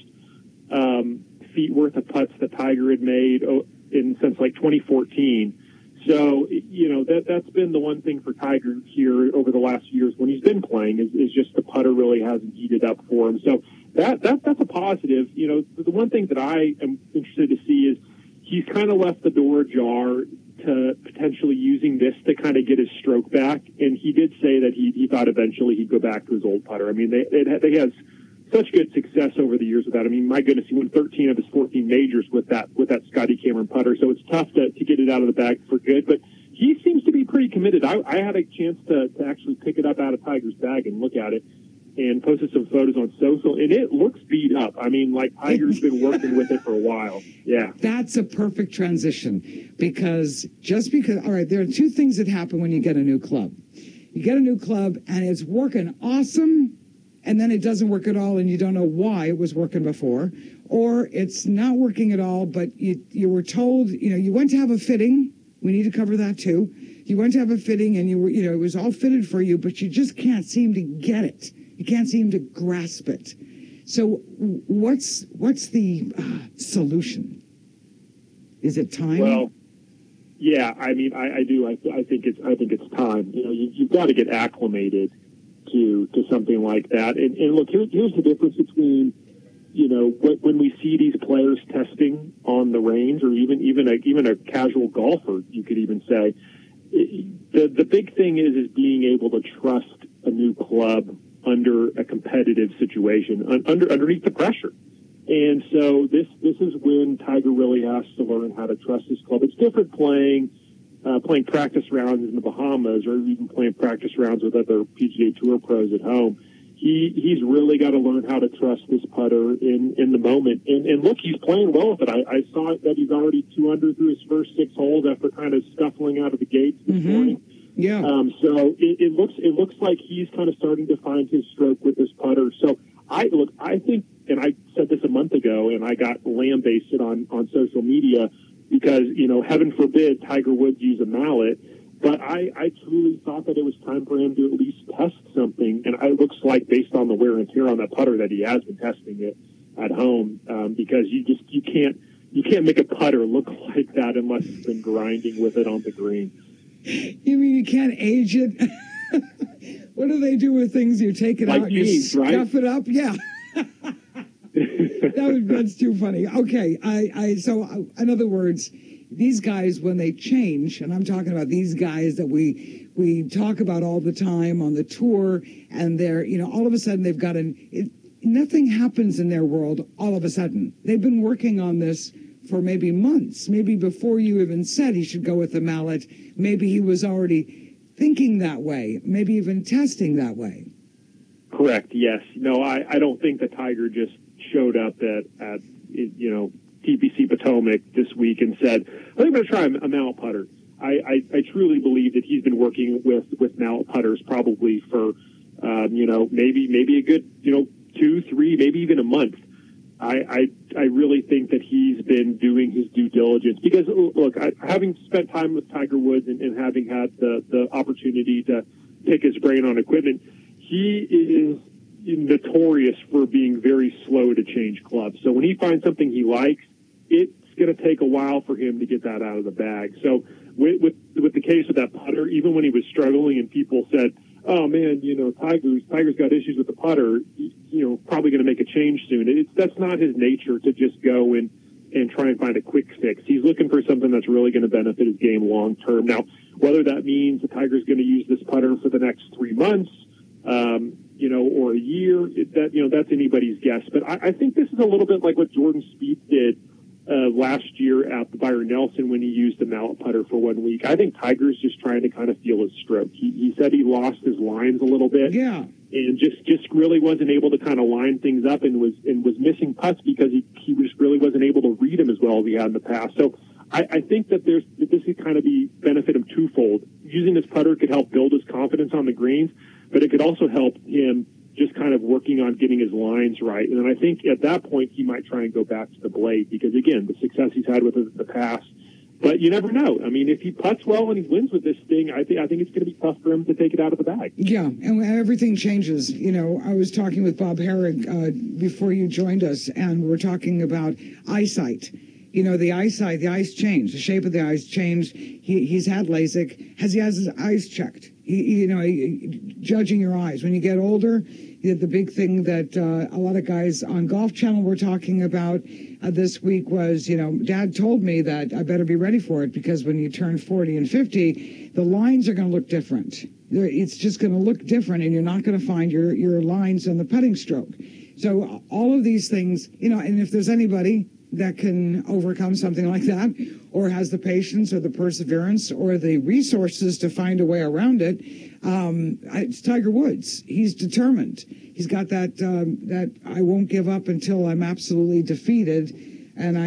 feet worth of putts that Tiger had made since like 2014. So, that's been the one thing for Tiger here over the last few years when he's been playing is just the putter really hasn't heated up for him. So that's a positive. The one thing that I am interested to see is he's kind of left the door ajar to potentially using this to kind of get his stroke back. And he did say that he thought eventually he'd go back to his old putter. I mean, they have such good success over the years with that. I mean, my goodness, he won 13 of his 14 majors with that Scotty Cameron putter. So it's tough to get it out of the bag for good, but he seems to be pretty committed. I had a chance to actually pick it up out of Tiger's bag and look at it and posted some photos on social, and it looks beat up. I mean, like Tiger's been working with it for a while. Yeah. That's a perfect transition because all right, there are two things that happen when you get a new club. You get a new club and it's working awesome, and then it doesn't work at all and you don't know why it was working before, or it's not working at all, but you were told, you went to have a fitting. We need to cover that too. You went to have a fitting and it was all fitted for you, but you just can't seem to get it. You can't seem to grasp it. So what's the solution? Is it time? Well, yeah, I mean, I do. I think it's time. You've got to get acclimated to something like that. And look, here's the difference between, when we see these players testing on the range, or even a casual golfer, you could even say, the big thing is being able to trust a new club under a competitive situation, underneath the pressure. And so this is when Tiger really has to learn how to trust his club. It's different playing practice rounds in the Bahamas, or even playing practice rounds with other PGA Tour pros at home. He's really got to learn how to trust this putter in the moment. And look, he's playing well with it. I saw that he's already 2 under through his first 6 holes after kind of scuffling out of the gates this morning. Yeah. So it looks like he's kind of starting to find his stroke with this putter. So I think, and I said this a month ago, and I got lambasted on social media because, heaven forbid Tiger Woods use a mallet. But I truly thought that it was time for him to at least test something. And it looks like, based on the wear and tear on that putter, that he has been testing it at home, because you can't make a putter look like that unless you've been grinding with it on the green. You mean you can't age it? What do they do with things you take it like out and you scuff it up? Yeah. That's too funny. Okay. So in other words, these guys, when they change, and I'm talking about these guys that we talk about all the time on the tour, and they're, all of a sudden they've got nothing happens in their world all of a sudden. They've been working on this for maybe months, maybe before you even said he should go with the mallet. Maybe he was already thinking that way, maybe even testing that way. Correct. Yes. No, I don't think that Tiger just showed up at TPC Potomac this week and said, I think I'm going to try a mallet putter. I truly believe that he's been working with mallet putters probably for, maybe a good, 2, 3, maybe even a month. I really think that he's been doing his due diligence because, look, having spent time with Tiger Woods and having had the opportunity to pick his brain on equipment, he is notorious for being very slow to change clubs. So when he finds something he likes, it's going to take a while for him to get that out of the bag. So with the case of that putter, even when he was struggling and people said, oh man, Tiger's got issues with the putter, probably going to make a change soon. That's not his nature to just go and try and find a quick fix. He's looking for something that's really going to benefit his game long term. Now, whether that means the Tiger's going to use this putter for the next 3 months, or a year, that's anybody's guess. But I think this is a little bit like what Jordan Spieth did last year at the Byron Nelson when he used the mallet putter for 1 week. I think Tiger's just trying to kind of feel his stroke. He said he lost his lines a little bit. Yeah. And just really wasn't able to kind of line things up and was missing putts because he just really wasn't able to read them as well as he had in the past. So I think that this could kind of benefit him twofold. Using this putter could help build his confidence on the greens, but it could also help him just kind of working on getting his lines right. And then I think at that point he might try and go back to the blade because, again, the success he's had with it in the past. But you never know. I mean, if he putts well and he wins with this thing, I think it's going to be tough for him to take it out of the bag. Yeah, and everything changes. You know, I was talking with Bob Herrig before you joined us, and we're talking about eyesight. You know, the eyes changed. The shape of the eyes changed. He's had LASIK. He has his eyes checked. Judging your eyes. When you get older, the big thing that a lot of guys on Golf Channel were talking about this week was, Dad told me that I better be ready for it because when you turn 40 and 50, the lines are going to look different. It's just going to look different, and you're not going to find your lines on the putting stroke. So all of these things, and if there's anybody that can overcome something like that or has the patience or the perseverance or the resources to find a way around it, it's Tiger Woods. He's determined. He's got that I won't give up until I'm absolutely defeated. And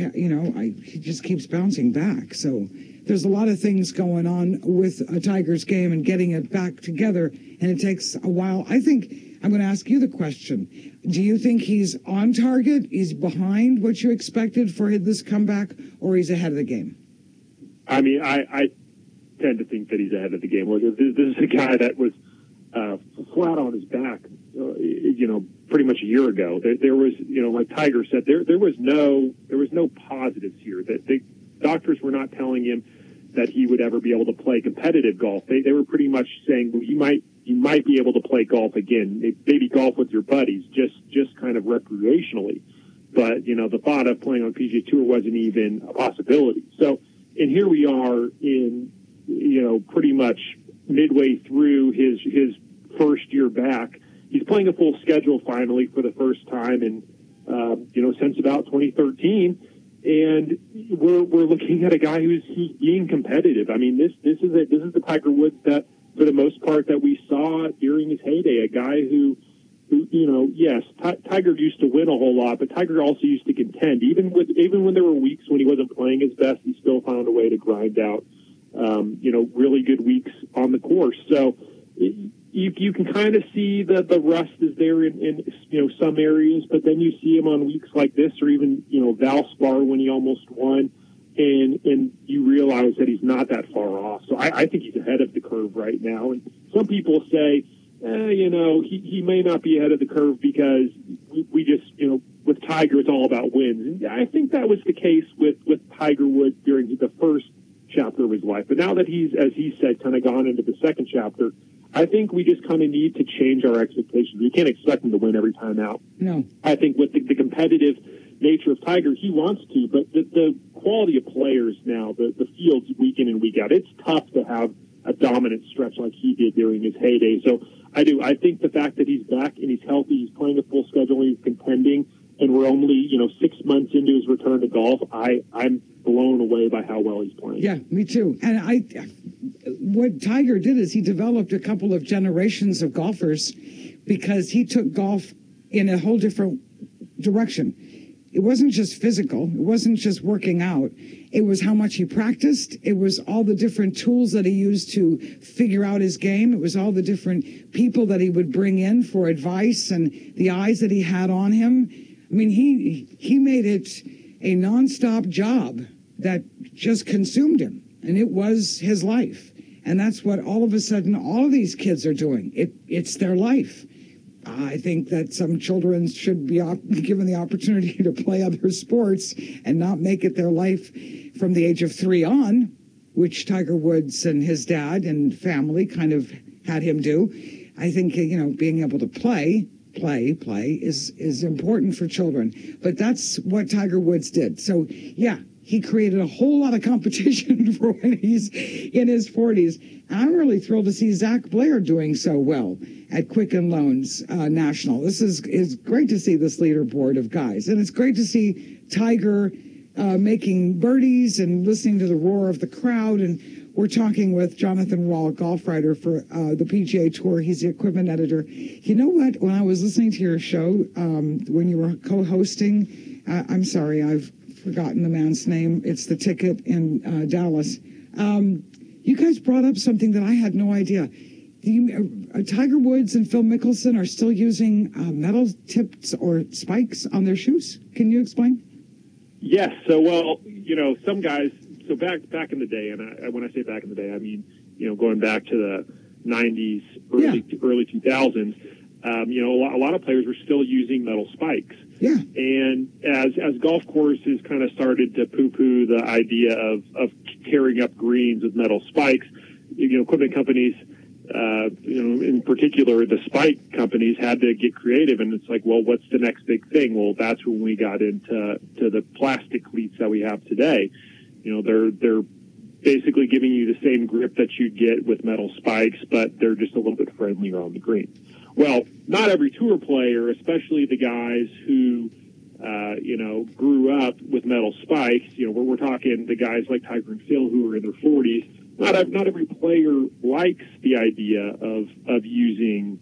he just keeps bouncing back. So there's a lot of things going on with a Tiger's game and getting it back together. And it takes a while. I think I'm going to ask you the question. Do you think he's on target? He's behind what you expected for this comeback, or he's ahead of the game? I mean, I tend to think that he's ahead of the game. Look, this is a guy that was flat on his back, pretty much a year ago. There was, like Tiger said, there was no positives here. That the doctors were not telling him that he would ever be able to play competitive golf. They were pretty much saying, well, you might be able to play golf again, maybe golf with your buddies, just kind of recreationally. But, the thought of playing on PGA Tour wasn't even a possibility. So, and here we are in, pretty much midway through his first year back. He's playing a full schedule finally for the first time in, since about 2013. And we're looking at a guy who's being competitive. I mean, this is the Tiger Woods that, for the most part, that we saw during his heyday. A guy who yes, Tiger used to win a whole lot, but Tiger also used to contend. Even when there were weeks when he wasn't playing his best, he still found a way to grind out, really good weeks on the course. So you can kind of see that the rust is there in some areas, but then you see him on weeks like this, or even Valspar when he almost won, and you realize that he's not that far off. So I think he's ahead of the curve right now. And some people say, he may not be ahead of the curve because we just, with Tiger, it's all about wins. And I think that was the case with Tiger Woods during the first chapter of his life. But now that he's, as he said, kind of gone into the second chapter, I think we just kind of need to change our expectations. We can't expect him to win every time out. No. I think with the competitive nature of Tiger, he wants to, but the quality of players now, the fields week in and week out, it's tough to have a dominant stretch like he did during his heyday. So I think the fact that he's back and he's healthy, he's playing a full schedule, he's contending, and we're only, 6 months into his return to golf, I'm blown away by how well he's playing. Yeah, me too. And what Tiger did is he developed a couple of generations of golfers because he took golf in a whole different direction. It wasn't just physical. It wasn't just working out. It was how much he practiced. It was all the different tools that he used to figure out his game. It was all the different people that he would bring in for advice and the eyes that he had on him. I mean, he made it a nonstop job that just consumed him, and it was his life. And that's what all of a sudden all of these kids are doing. It's their life. I think that some children should be given the opportunity to play other sports and not make it their life from the age of 3 on, which Tiger Woods and his dad and family kind of had him do. I think, being able to play is important for children. But that's what Tiger Woods did. So, yeah, he created a whole lot of competition for when he's in his 40s. I'm really thrilled to see Zach Blair doing so well at Quicken Loans National. This is great to see this leaderboard of guys. And it's great to see Tiger making birdies and listening to the roar of the crowd. And we're talking with Jonathan Wall, golf writer for the PGA Tour. He's the equipment editor. You know what? When I was listening to your show, when you were co-hosting, I'm sorry, I've forgotten the man's name. It's the Ticket in Dallas. You guys brought up something that I had no idea. Tiger Woods and Phil Mickelson are still using metal tips or spikes on their shoes. Can you explain? Yes. So, well, some guys. So back in the day, and when I say back in the day, I mean going back to the '90s, early 2000s. A lot of players were still using metal spikes. Yeah. And as golf courses kind of started to poo-poo the idea of tearing up greens with metal spikes, equipment companies, in particular, the spike companies had to get creative. And it's like, well, what's the next big thing? Well, that's when we got into the plastic cleats that we have today. They're basically giving you the same grip that you'd get with metal spikes, but they're just a little bit friendlier on the green. Well, not every tour player, especially the guys who, grew up with metal spikes, we're talking the guys like Tiger and Phil who are in their 40s. Not every player likes the idea of using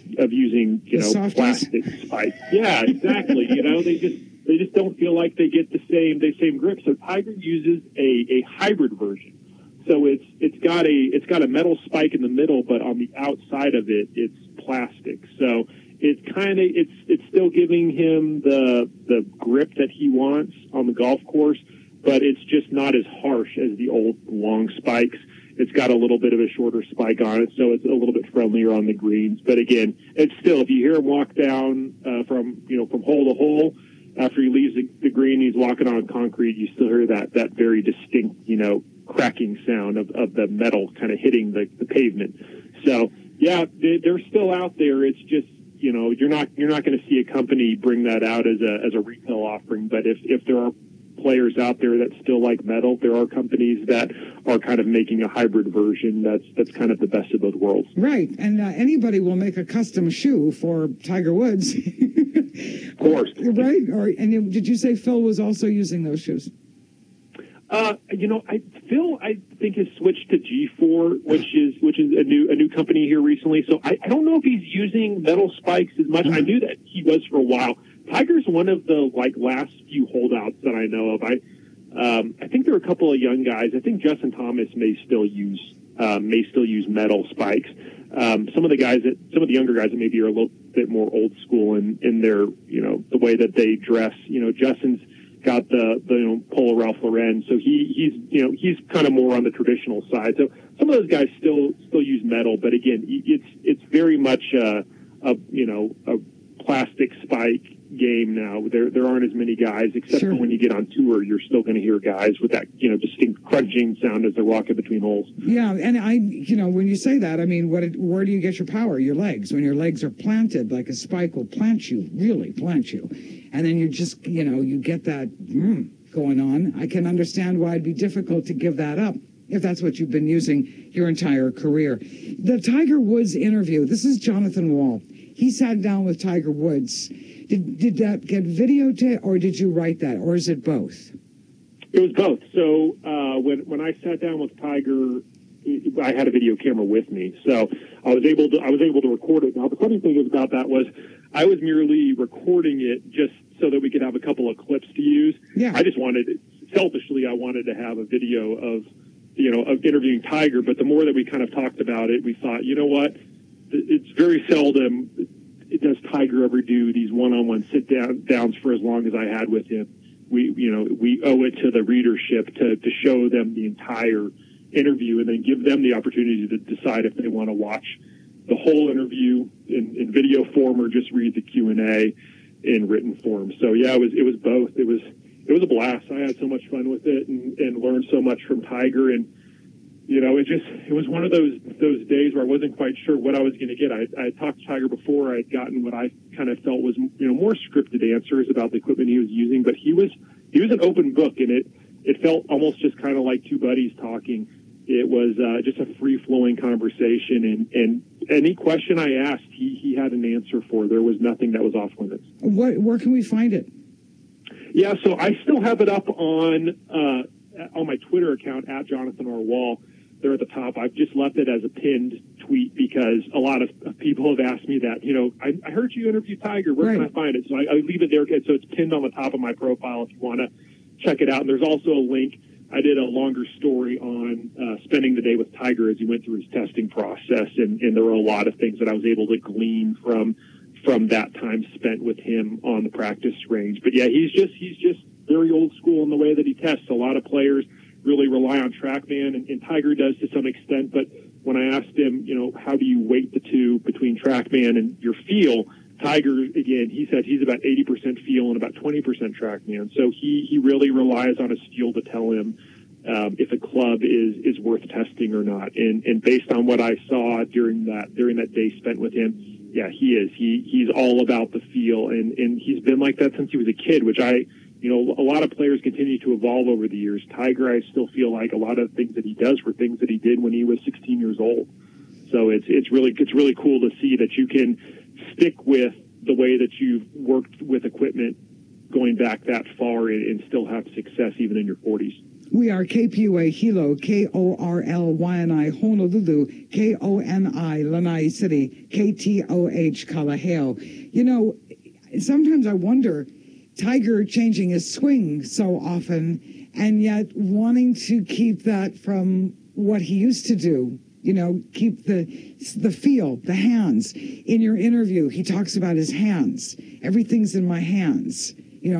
plastic spikes. Yeah, exactly. They just don't feel like they get the same grip. So Tiger uses a hybrid version. So it's got a metal spike in the middle, but on the outside of it, it's plastic. So it's still giving him the grip that he wants on the golf course, but it's just not as harsh as the old long spikes. It's got a little bit of a shorter spike on it, so it's a little bit friendlier on the greens. But again, it's still, if you hear him walk down from hole to hole, after he leaves the green, he's walking on concrete, you still hear that very distinct, cracking sound of the metal kind of hitting the pavement. So yeah, they're still out there. It's just, you're not going to see a company bring that out as a retail offering. But if there are players out there that still like metal, there are companies that are kind of making a hybrid version that's kind of the best of both worlds. Right. And anybody will make a custom shoe for Tiger Woods. Of course. Right. And did you say Phil was also using those shoes? Phil, I think, has switched to G4, which is a new company here recently. So I don't know if he's using metal spikes as much. I knew that he was for a while. Tiger's one of the last few holdouts that I know of. I think there are a couple of young guys. I think Justin Thomas may still use metal spikes. Some of the younger guys that maybe are a little bit more old school in their the way that they dress. Justin's got the Polo Ralph Lauren, so he's kind of more on the traditional side. So some of those guys still use metal, but again, it's very much a plastic spike game now. There aren't as many guys, except for when you get on tour, you're still going to hear guys with that distinct crunching sound as they're walking between holes. Yeah, and when you say that, I mean, where do you get your power? Your legs. When your legs are planted, like a spike will really plant you, and then you just you get that going on. I can understand why it'd be difficult to give that up if that's what you've been using your entire career. The Tiger Woods interview. This is Jonathan Wall. He sat down with Tiger Woods. Did that get videotaped, or did you write that, or is it both? It was both. So when I sat down with Tiger, I had a video camera with me, so I was able to record it. Now the funny thing about that was I was merely recording it just so that we could have a couple of clips to use. Yeah. I just selfishly wanted to have a video of interviewing Tiger. But the more that we kind of talked about it, we thought, you know what, it's very seldom does Tiger ever do these one-on-one sit-downs for as long as I had with him. We owe it to the readership to show them the entire interview and then give them the opportunity to decide if they want to watch the whole interview in video form or just read the Q&A in written form. So yeah, it was both. It was a blast. I had so much fun with it and learned so much from Tiger. And it was one of those days where I wasn't quite sure what I was going to get. I had talked to Tiger before. I had gotten what I kind of felt was more scripted answers about the equipment he was using, but he was an open book, and it felt almost just kind of like two buddies talking. It was just a free-flowing conversation, and any question I asked, he had an answer for. There was nothing that was off limits. Where can we find it? Yeah, so I still have it up on my Twitter account, at Jonathan R. Wall. They're at the top. I've just left it as a pinned tweet because a lot of people have asked me that. I heard you interview Tiger. Where can I find it? So I leave it there. So it's pinned on the top of my profile if you want to check it out. And there's also a link. I did a longer story on spending the day with Tiger as he went through his testing process. And there were a lot of things that I was able to glean from that time spent with him on the practice range. But yeah, he's just very old school in the way that he tests. A lot of players really rely on TrackMan, and Tiger does to some extent. But when I asked him, how do you weight the two between TrackMan and your feel, Tiger, again, he said he's about 80% feel and about 20% TrackMan. So he really relies on his feel to tell him if a club is worth testing or not. And based on what I saw during that day spent with him, yeah, he is. He's all about the feel, and he's been like that since he was a kid, which a lot of players continue to evolve over the years. Tiger, I still feel like a lot of things that he does were things that he did when he was 16 years old. So it's really cool to see that you can stick with the way that you've worked with equipment going back that far and still have success even in your 40s. We are KPUA Hilo, KORLYNI Honolulu, KONI Lanai City, KTOH Kalaheo. Sometimes I wonder, Tiger changing his swing so often and yet wanting to keep that from what he used to do, keep the feel, the hands. In your interview, he talks about his hands. Everything's in my hands,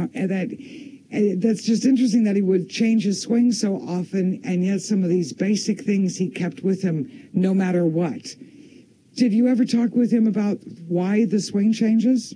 and that's just interesting that he would change his swing so often, and yet some of these basic things he kept with him no matter what. Did you ever talk with him about why the swing changes?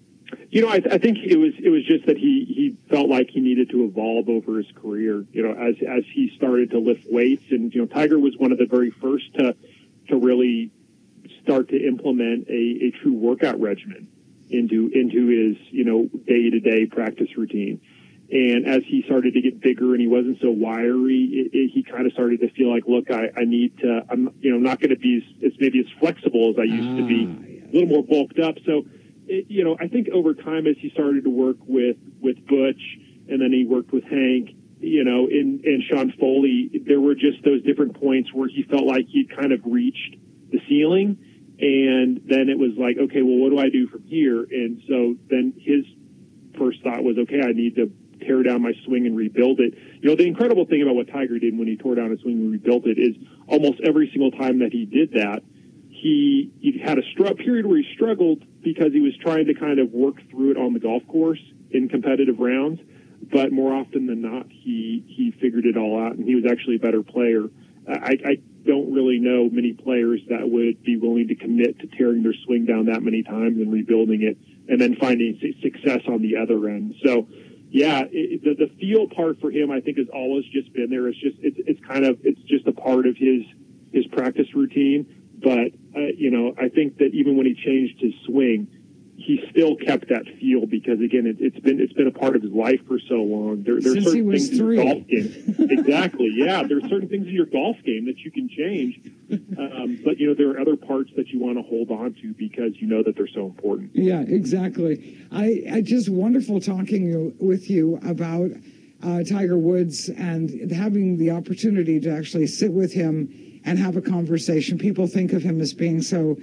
I think it was just that he felt like he needed to evolve over his career, as he started to lift weights. And, Tiger was one of the very first to really start to implement a true workout regimen into his, day-to-day practice routine. And as he started to get bigger and he wasn't so wiry, he kind of started to feel like, look, I need to, I'm not going to be maybe as flexible as I used to be, a little more bulked up. So, I think over time as he started to work with Butch and then he worked with Hank, and Sean Foley, there were just those different points where he felt like he'd kind of reached the ceiling. And then it was like, okay, well, what do I do from here? And so then his first thought was, okay, I need to tear down my swing and rebuild it. The incredible thing about what Tiger did when he tore down his swing and rebuilt it is almost every single time that he did that, he had a period where he struggled because he was trying to kind of work through it on the golf course in competitive rounds. But more often than not, he figured it all out, and he was actually a better player. I don't really know many players that would be willing to commit to tearing their swing down that many times and rebuilding it and then finding success on the other end. So, yeah, the feel part for him, I think, has always just been there. It's just a part of his practice routine. But, I think that even when he changed his swing, he still kept that feel because, again, it's been a part of his life for so long. There's certain things in your golf game. Exactly, yeah. There's certain things in your golf game that you can change. But, there are other parts that you want to hold on to because you know that they're so important. Yeah, exactly. I just wonderful talking with you about Tiger Woods and having the opportunity to actually sit with him and have a conversation. People think of him as being so,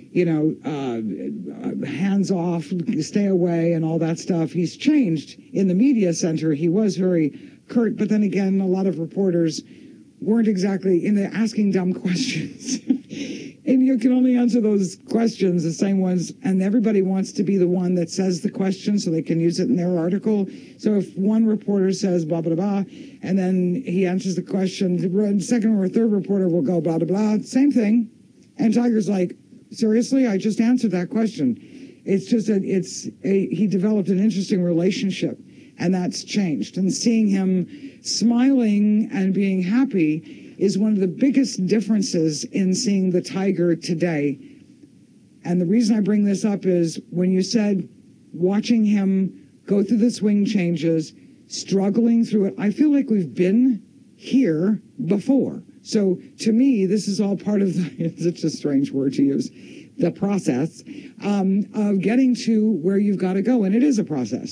hands off, stay away and all that stuff. He's changed in the media center. He was very curt, but then again, a lot of reporters weren't exactly asking dumb questions. And you can only answer those questions, the same ones, and everybody wants to be the one that says the question so they can use it in their article. So if one reporter says blah, blah, blah, and then he answers the question, the second or third reporter will go blah, blah, blah, same thing. And Tiger's like, seriously, I just answered that question. It's just he developed an interesting relationship, and that's changed. And seeing him smiling and being happy is one of the biggest differences in seeing the Tiger today. And the reason I bring this up is when you said watching him go through the swing changes, struggling through it, I feel like we've been here before. So to me, this is all part of it's such a strange word to use, the process of getting to where you've got to go. And it is a process.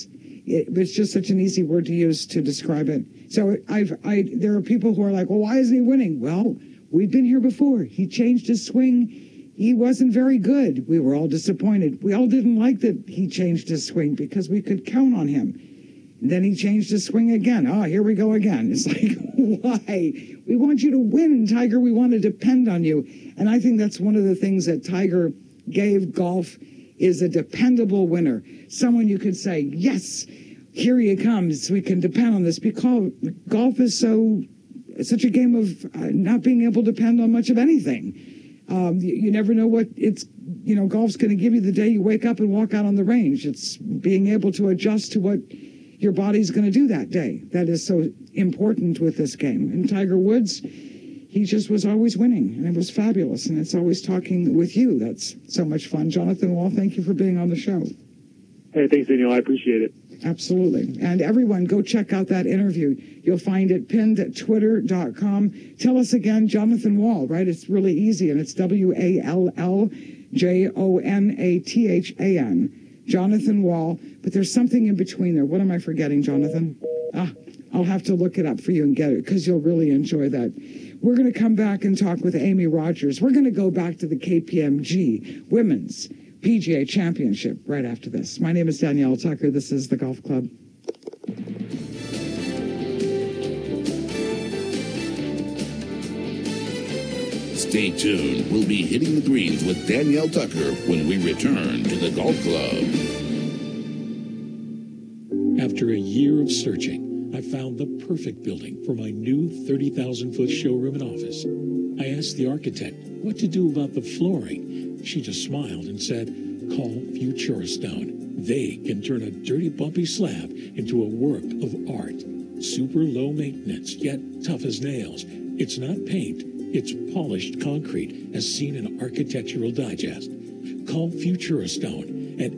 It's just such an easy word to use to describe it. So there are people who are like, well, why isn't he winning? Well, we've been here before. He changed his swing. He wasn't very good. We were all disappointed. We all didn't like that he changed his swing because we could count on him. And then he changed his swing again. Oh, here we go again. It's like, why? We want you to win, Tiger. We want to depend on you. And I think that's one of the things that Tiger gave golf is a dependable winner. Someone you could say, yes, here he comes. We can depend on this, because golf is such a game of not being able to depend on much of anything. You never know what golf's going to give you the day you wake up and walk out on the range. It's being able to adjust to what your body's going to do that day. That is so important with this game. And Tiger Woods, he just was always winning, and it was fabulous. And it's always talking with you. That's so much fun. Jonathan Wall, thank you for being on the show. Hey, thanks, Danielle. I appreciate it. Absolutely. And everyone, go check out that interview. You'll find it pinned at twitter.com. Tell us again, Jonathan Wall, right? It's really easy, and it's WALLJONATHAN. Jonathan Wall. But there's something in between there. What am I forgetting, Jonathan? I'll have to look it up for you and get it, because you'll really enjoy that. We're going to come back and talk with Amy Rogers. We're going to go back to the KPMG Women's PGA Championship right after this. My name is Danielle Tucker. This is The Golf Club. Stay tuned. We'll be hitting the greens with Danielle Tucker when we return to The Golf Club. After a year of searching, I found the perfect building for my new 30,000-foot showroom and office. I asked the architect what to do about the flooring. She just smiled and said, call Futura Stone. They can turn a dirty, bumpy slab into a work of art. Super low maintenance, yet tough as nails. It's not paint, it's polished concrete, as seen in Architectural Digest. Call Futura Stone at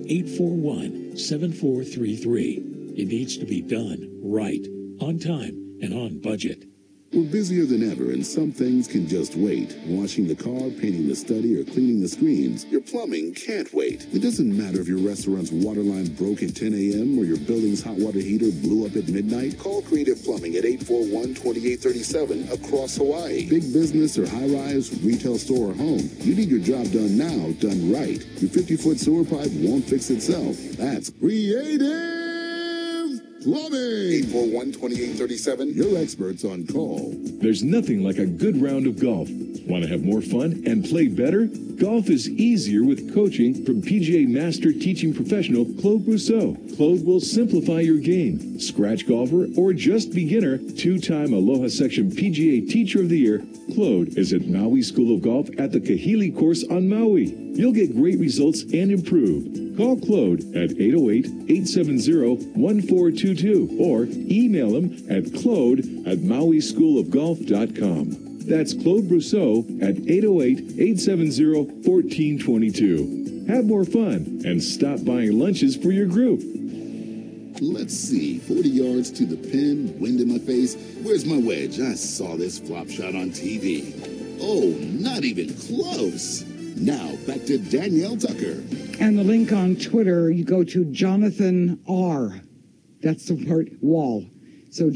841-7433. It needs to be done right, on time, and on budget. We're busier than ever, and some things can just wait. Washing the car, painting the study, or cleaning the screens. Your plumbing can't wait. It doesn't matter if your restaurant's water line broke at 10 a.m. or your building's hot water heater blew up at midnight. Call Creative Plumbing at 841-2837 across Hawaii. Big business or high-rise, retail store or home. You need your job done now, done right. Your 50-foot sewer pipe won't fix itself. That's Creative Plumbing. 841-2837. Your experts on call. There's nothing like a good round of golf. Want to have more fun and play better? Golf is easier with coaching from PGA Master Teaching Professional Claude Brousseau. Claude will simplify your game. Scratch golfer or just beginner, two-time Aloha Section PGA Teacher of the Year, Claude is at Maui School of Golf at the Kahili course on Maui. You'll get great results and improve. Call Claude at 808-870-1422 or email him at claude@mauischoolofgolf.com. That's Claude Brousseau at 808-870-1422. Have more fun and stop buying lunches for your group. Let's see, 40 yards to the pin, wind in my face. Where's my wedge? I saw this flop shot on TV. Oh, not even close. Now, back to Danielle Tucker. And the link on Twitter, you go to Jonathan R. That's the part, Wall. So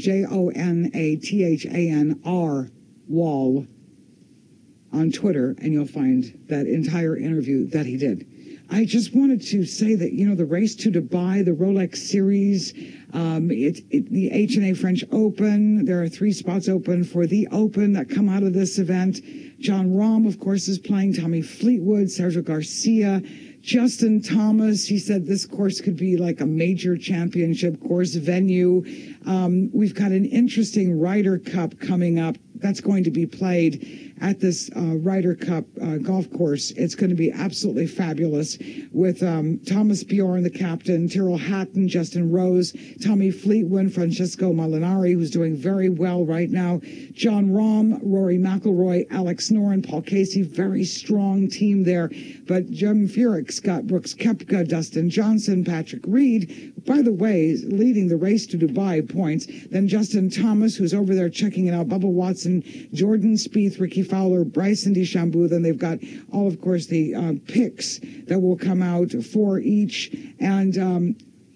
JONATHANR, Wall, on Twitter, and you'll find that entire interview that he did. I just wanted to say that, the race to Dubai, the Rolex Series, the H&A French Open, there are 3 spots open for the Open that come out of this event. Jon Rahm, of course, is playing. Tommy Fleetwood, Sergio Garcia, Justin Thomas. He said this course could be like a major championship course venue. We've got an interesting Ryder Cup coming up that's going to be played at this Ryder Cup golf course. It's going to be absolutely fabulous with Thomas Bjorn, the captain, Tyrrell Hatton, Justin Rose, Tommy Fleetwood, Francesco Molinari, who's doing very well right now, Jon Rahm, Rory McIlroy, Alex Noren, Paul Casey, very strong team there. But Jim Furyk, Scott Brooks Koepka, Dustin Johnson, Patrick Reed, by the way, is leading the race to Dubai points. Then Justin Thomas, who's over there checking it out, Bubba Watson, Jordan Spieth, Ricky Fowler, Bryson DeChambeau. Then they've got all, of course, the picks that will come out for each. And,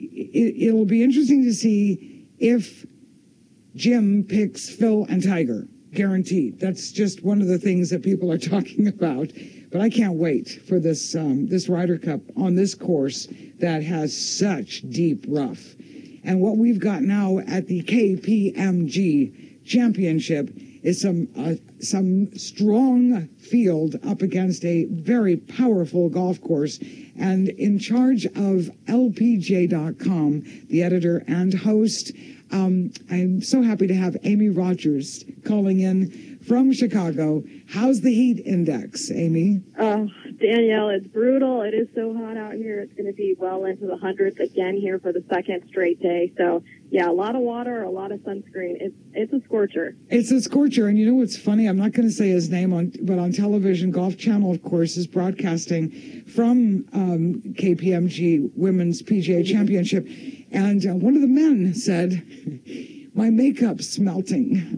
it'll be interesting to see if Jim picks Phil and Tiger. Guaranteed. That's just one of the things that people are talking about. But I can't wait for this this Ryder Cup on this course that has such deep rough. And what we've got now at the KPMG Championship is some strong field up against a very powerful golf course. And in charge of LPGA.com, the editor and host, I'm so happy to have Amy Rogers calling in from Chicago. How's the heat index, Amy? Danielle, it's brutal. It is so hot out here. It's going to be well into the hundreds again here for the second straight day. So, yeah, a lot of water, a lot of sunscreen. It's a scorcher. It's a scorcher. And you know what's funny? I'm not going to say his name, but on television, Golf Channel, of course, is broadcasting from KPMG Women's PGA Championship. And one of the men said, "My makeup's melting."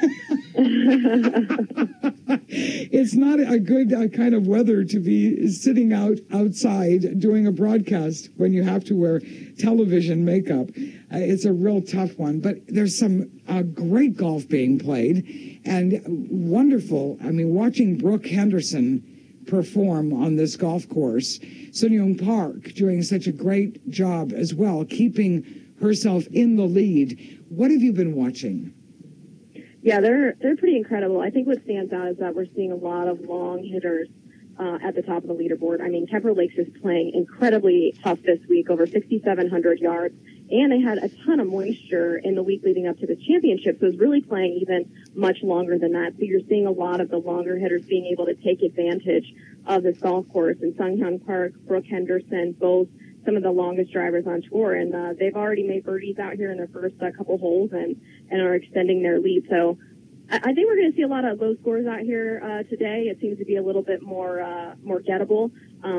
It's not a good kind of weather to be sitting outside doing a broadcast when you have to wear television makeup. It's a real tough one, but there's some great golf being played and wonderful. I mean, watching Brooke Henderson perform on this golf course, Sun Young Park doing such a great job as well, keeping herself in the lead. What have you been watching? Yeah, they're pretty incredible. I think what stands out is that we're seeing a lot of long hitters at the top of the leaderboard. I mean, Kemper Lakes is playing incredibly tough this week, over 6,700 yards, and they had a ton of moisture in the week leading up to the championship, so it was really playing even much longer than that. So you're seeing a lot of the longer hitters being able to take advantage of this golf course. In Sun Young Park, Brooke Henderson, both some of the longest drivers on tour, and they've already made birdies out here in their first couple holes and are extending their lead. So I think we're going to see a lot of low scores out here today. It seems to be a little bit more gettable.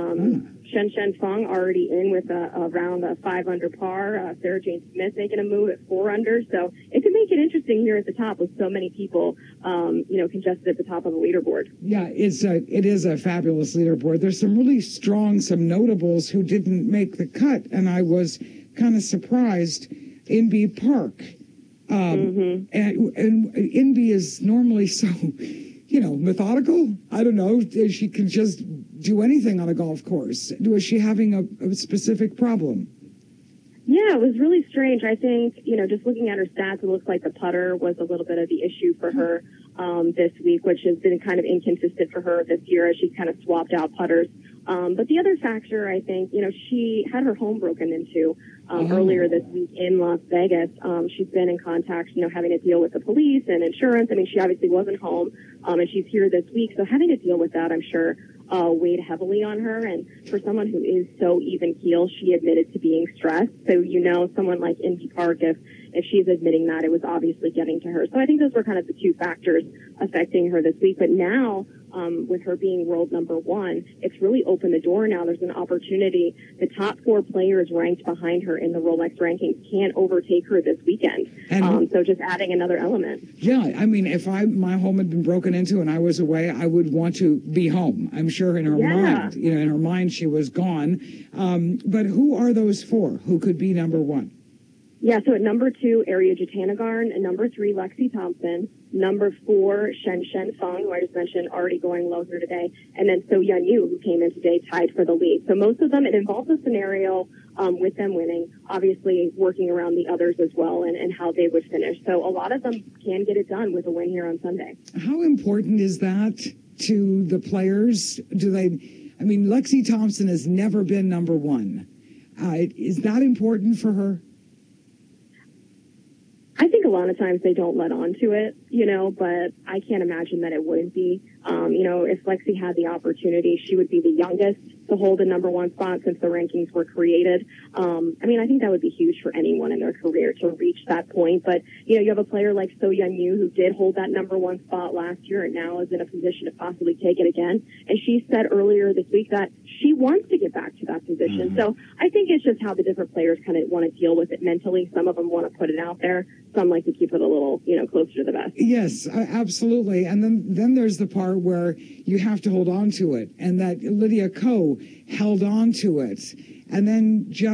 Shen Feng already in with around a 5 under par. Sarah Jane Smith making a move at 4 under. So it could make it interesting here at the top with so many people, congested at the top of the leaderboard. Yeah, it is a fabulous leaderboard. There's some really strong, some notables who didn't make the cut, and I was kind of surprised. Inbee Park. And Inbee is normally so, methodical. I don't know. She can just do anything on a golf course. Was she having a specific problem? Yeah, it was really strange. I think, just looking at her stats, it looks like the putter was a little bit of the issue for her this week, which has been kind of inconsistent for her this year as she's kind of swapped out putters. But the other factor, I think, she had her home broken into earlier this week in Las Vegas. She's been in contact, having to deal with the police and insurance. I mean, she obviously wasn't home, and she's here this week. So having to deal with that, I'm sure, weighed heavily on her. And for someone who is so even keel, she admitted to being stressed. So, someone like Inbee Park, if she's admitting that, it was obviously getting to her. So I think those were kind of the two factors affecting her this week. But now, with her being world number one, it's really opened the door now. There's an opportunity. The top 4 players ranked behind her in the Rolex rankings can't overtake her this weekend. So just adding another element. Yeah, I mean, if my home had been broken into and I was away, I would want to be home. I'm sure in her mind, in her mind she was gone. But who are those 4 who could be number 1? Yeah, so at number 2, Ariya Jutanugarn, and number 3, Lexi Thompson, number 4, Shen Feng, who I just mentioned, already going low here today, and then So Yeon Ryu, who came in today, tied for the lead. So most of them, it involves a scenario with them winning, obviously working around the others as well and how they would finish. So a lot of them can get it done with a win here on Sunday. How important is that to the players? Lexi Thompson has never been number 1. Is that important for her? I think a lot of times they don't let on to it, but I can't imagine that it wouldn't be. If Lexi had the opportunity, she would be the youngest to hold the number 1 spot since the rankings were created. I think that would be huge for anyone in their career to reach that point. But, you have a player like So Yeon Ryu who did hold that number 1 spot last year and now is in a position to possibly take it again. And she said earlier this week that she wants to get back to that position. So I think it's just how the different players kind of want to deal with it mentally. Some of them want to put it out there. Some like to keep it a little, closer to the vest. Yes, absolutely. And then there's the part where you have to hold on to it. And that Lydia Ko held on to it and then just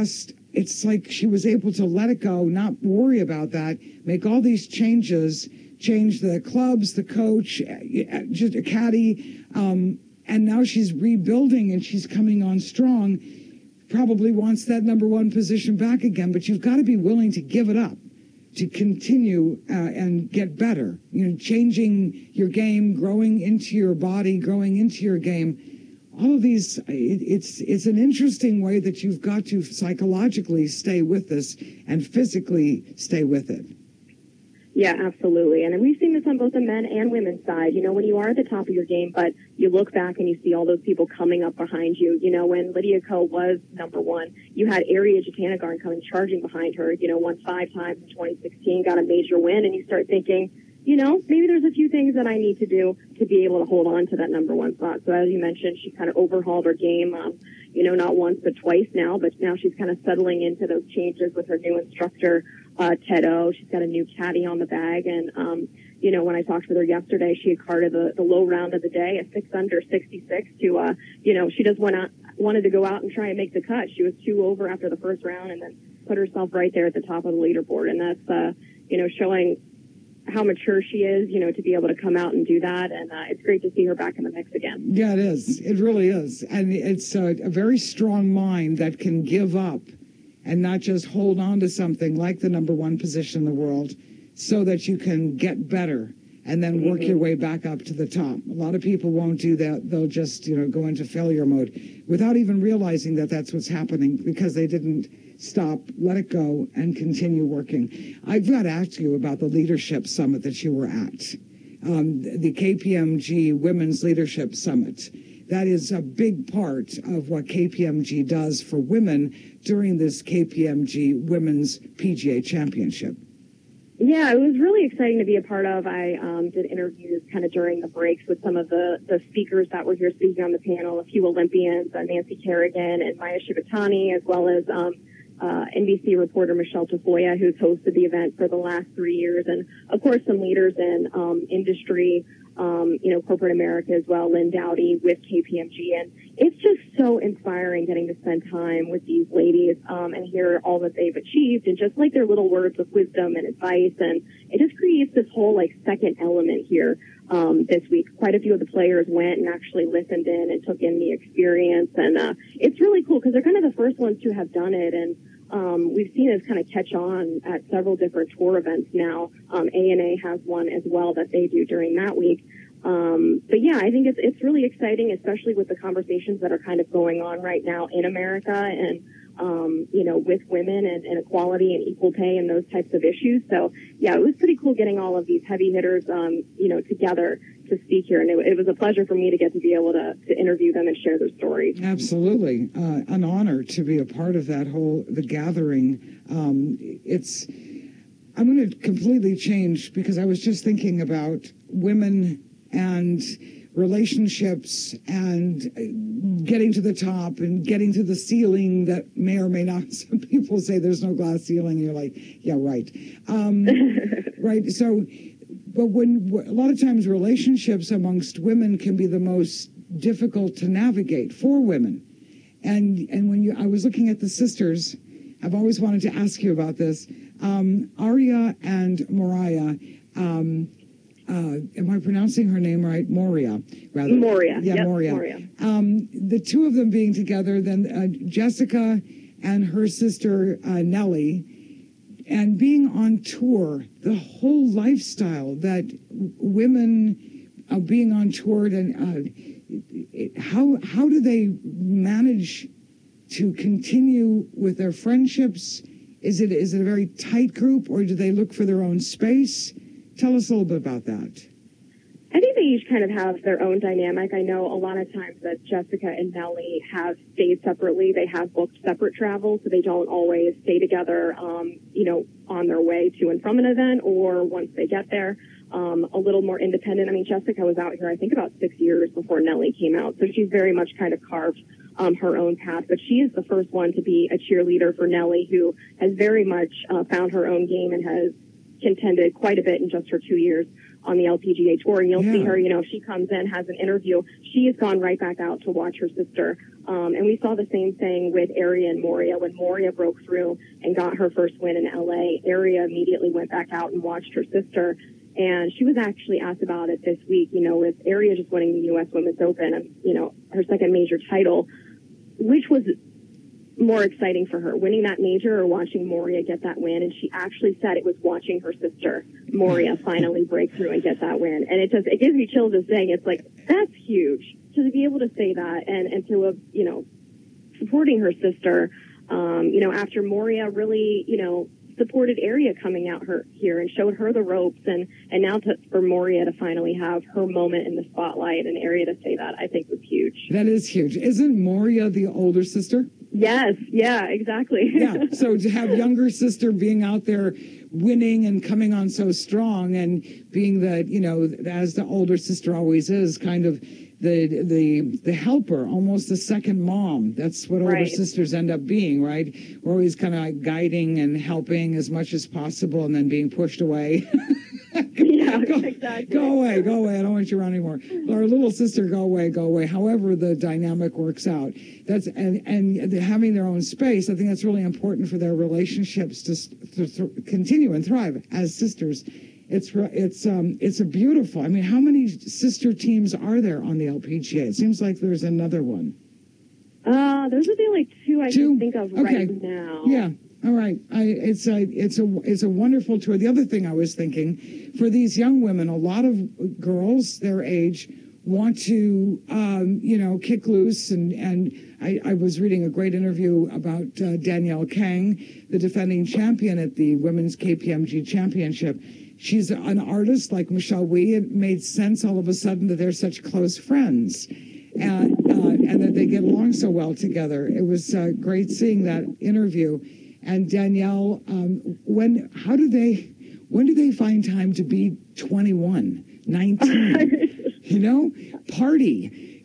it's like she was able to let it go, not worry about that, make all these changes, change the clubs, the coach, just a caddy, and now she's rebuilding and she's coming on strong. Probably wants that number one position back again, but you've got to be willing to give it up to continue and get better. You know, changing your game, growing into your body, growing into your game. All of these, it's an interesting way that you've got to psychologically stay with this and physically stay with it. Yeah, absolutely. And we've seen this on both the men and women's side. You know, when you are at the top of your game, but you look back and you see all those people coming up behind you. You know, when Lydia Ko was number one, you had Ariya Jutanugarn coming charging behind her, you know, won 5 times in 2016, got a major win. And you start thinking, you know, maybe there's a few things that I need to do to be able to hold on to that number one spot. So as you mentioned, she kind of overhauled her game, you know, not once but twice now, but now she's kind of settling into those changes with her new instructor, Ted O. She's got a new caddy on the bag. And, you know, when I talked with her yesterday, she had carded the low round of the day, a 6 under 66 to, you know, she just wanted to go out and try and make the cut. She was 2 over after the first round and then put herself right there at the top of the leaderboard. And that's, you know, showing how mature she is, you know, to be able to come out and do that. And it's great to see her back in the mix again. Yeah, it is. It really is. And it's a very strong mind that can give up and not just hold on to something like the number one position in the world so that you can get better and then work your way back up to the top. A lot of people won't do that. They'll just, you know, go into failure mode without even realizing that that's what's happening because they didn't stop, let it go, and continue working. I've got to ask you about the leadership summit that you were at, the KPMG Women's Leadership Summit. That is a big part of what KPMG does for women during this KPMG Women's PGA Championship. Yeah, it was really exciting to be a part of. I did interviews kind of during the breaks with some of the speakers that were here speaking on the panel, a few Olympians, Nancy Kerrigan and Maya Shibatani, as well as NBC reporter Michelle Tafoya, who's hosted the event for the last 3 years, and of course some leaders in industry, you know, corporate America as well, Lynn Dowdy with KPMG. And it's just so inspiring getting to spend time with these ladies and hear all that they've achieved and just like their little words of wisdom and advice. And it just creates this whole like second element here this week. Quite a few of the players went and actually listened in and took in the experience. And it's really cool because they're kind of the first ones to have done it. And we've seen this kind of catch on at several different tour events now. ANA has one as well that they do during that week. But yeah, I think it's really exciting, especially with the conversations that are kind of going on right now in America and, you know, with women and equality and equal pay and those types of issues. So yeah, it was pretty cool getting all of these heavy hitters, you know, together to speak here. And it was a pleasure for me to get to be able to interview them and share their stories. Absolutely. An honor to be a part of the gathering. I'm going to completely change because I was just thinking about women and relationships and getting to the top and getting to the ceiling that may or may not. Some people say there's no glass ceiling. And you're like, yeah, right. Right. So, but when a lot of times relationships amongst women can be the most difficult to navigate for women. And when I was looking at the sisters, I've always wanted to ask you about this. Ariya and Moriah, am I pronouncing her name right? Moria, rather. Moria. Yeah, yep, Moria. Moria. The two of them being together, then Jessica and her sister Nellie, and being on tour, the whole lifestyle that women being on tour, and how do they manage to continue with their friendships? Is it a very tight group, or do they look for their own space? Tell us a little bit about that. I think they each kind of have their own dynamic. I know a lot of times that Jessica and Nellie have stayed separately. They have booked separate travel, so they don't always stay together, you know, on their way to and from an event or once they get there. A little more independent. I mean, Jessica was out here, I think, about 6 years before Nellie came out, so she's very much kind of carved her own path. But she is the first one to be a cheerleader for Nellie, who has very much found her own game and has contended quite a bit in just her 2 years on the LPGA Tour. And you'll see her, if she comes in, has an interview, she has gone right back out to watch her sister. And we saw the same thing with Aria and Moria. When Moria broke through and got her first win in LA, Aria immediately went back out and watched her sister. And she was actually asked about it this week, with Aria just winning the U.S. Women's Open, her second major title, which was more exciting for her, winning that major or watching Moria get that win. And she actually said it was watching her sister, Moria, finally break through and get that win. And it gives me chills just saying it's like, that's huge to be able to say that and to, supporting her sister, after Moria really, supported Aria coming out here and showed her the ropes, and now for Moria to finally have her moment in the spotlight and Aria to say that, I think was huge. That is huge. Isn't Moria the older sister? Yes. Yeah, exactly. Yeah. So to have younger sister being out there winning and coming on so strong and being as the older sister always is, kind of the helper, almost the second mom. That's what older sisters end up being, right? We're always kind of like guiding and helping as much as possible and then being pushed away. Exactly. Go away. I don't want you around anymore. Our little sister, go away. However the dynamic works out. That's and having their own space, I think that's really important for their relationships to continue and thrive as sisters. It's a beautiful. I mean, how many sister teams are there on the LPGA? It seems like there's another one. Those would be like two I can think of right now. Yeah. All right. It's a wonderful tour. The other thing I was thinking, for these young women, a lot of girls their age want to, kick loose. And I was reading a great interview about Danielle Kang, the defending champion at the Women's KPMG Championship. She's an artist like Michelle Wie. It made sense all of a sudden that they're such close friends and that they get along so well together. It was great seeing that interview. And Danielle, when do they find time to be 21, 19? Party.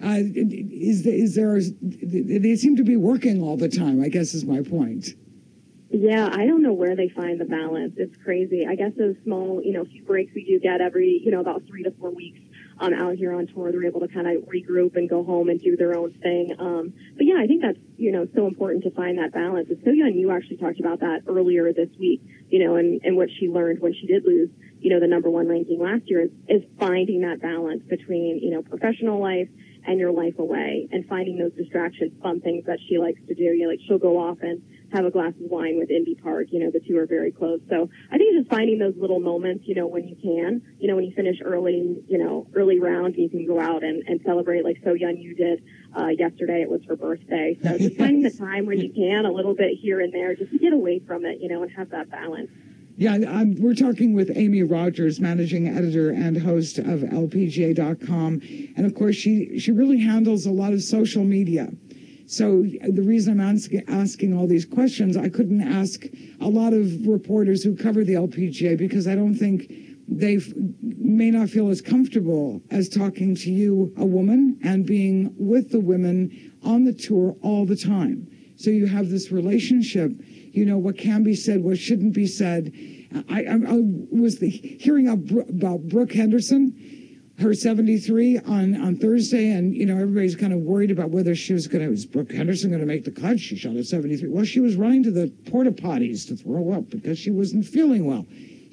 They seem to be working all the time, I guess is my point. Yeah, I don't know where they find the balance. It's crazy. I guess those small, few breaks we do get every, about 3 to 4 weeks out here on tour, they're able to kind of regroup and go home and do their own thing. But yeah, I think that's, so important to find that balance. It's so young. You actually talked about that earlier this week, and what she learned when she did lose, the number one ranking last year is finding that balance between, professional life and your life away, and finding those distractions, fun things that she likes to do. Like she'll go off and have a glass of wine with Indy Park. The two are very close. So I think just finding those little moments, when you can, when you finish early round, you can go out and celebrate like So Young you did yesterday. It was her birthday. So just finding the time when you can, a little bit here and there, just to get away from it, and have that balance. Yeah, we're talking with Amy Rogers, managing editor and host of LPGA.com. And of course, she really handles a lot of social media. So the reason I'm asking all these questions, I couldn't ask a lot of reporters who cover the LPGA because I don't think they may not feel as comfortable as talking to you, a woman, and being with the women on the tour all the time. So you have this relationship, what can be said, what shouldn't be said. I was hearing about Brooke Henderson, her 73 on Thursday, and, everybody's kind of worried about whether was Brooke Henderson going to make the cut? She shot at 73. Well, she was running to the porta potties to throw up because she wasn't feeling well.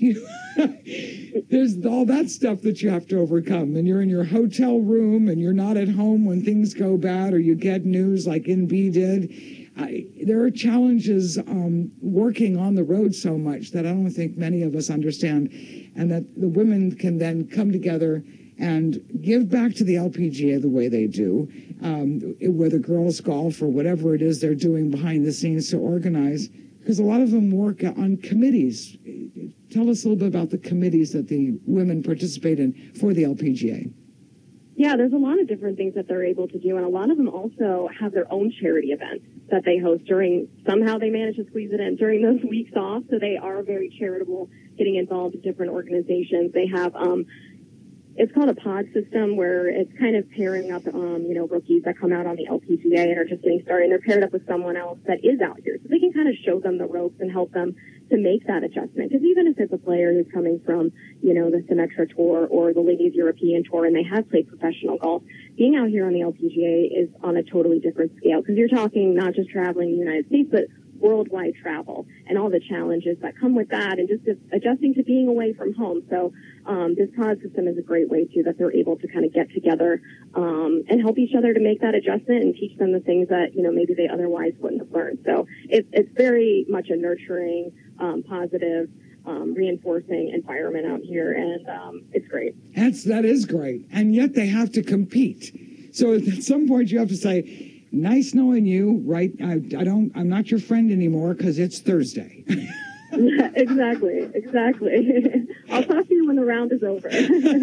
There's all that stuff that you have to overcome, and you're in your hotel room and you're not at home when things go bad or you get news like NB did. There are challenges working on the road so much that I don't think many of us understand, and that the women can then come together and give back to the LPGA the way they do, whether girls golf or whatever it is they're doing behind the scenes to organize, because a lot of them work on committees. Tell us a little bit about the committees that the women participate in for the LPGA. Yeah, there's a lot of different things that they're able to do, and a lot of them also have their own charity events that they host somehow they manage to squeeze it in during those weeks off, so they are very charitable, getting involved in different organizations. They have it's called a pod system, where it's kind of pairing up, rookies that come out on the LPGA and are just getting started, and they're paired up with someone else that is out here. So they can kind of show them the ropes and help them to make that adjustment. Because even if it's a player who's coming from, the Symetra Tour or the Ladies European Tour, and they have played professional golf, being out here on the LPGA is on a totally different scale. Because you're talking not just traveling in the United States, but worldwide travel and all the challenges that come with that, and just adjusting to being away from home. So this pod system is a great way too, that they're able to kind of get together and help each other to make that adjustment and teach them the things that maybe they otherwise wouldn't have learned. So it's very much a nurturing, positive, reinforcing environment out here, and it's great. That is great, and yet they have to compete. So at some point you have to say, nice knowing you, right? I'm not your friend anymore because it's Thursday. Exactly. I'll talk to you when the round is over.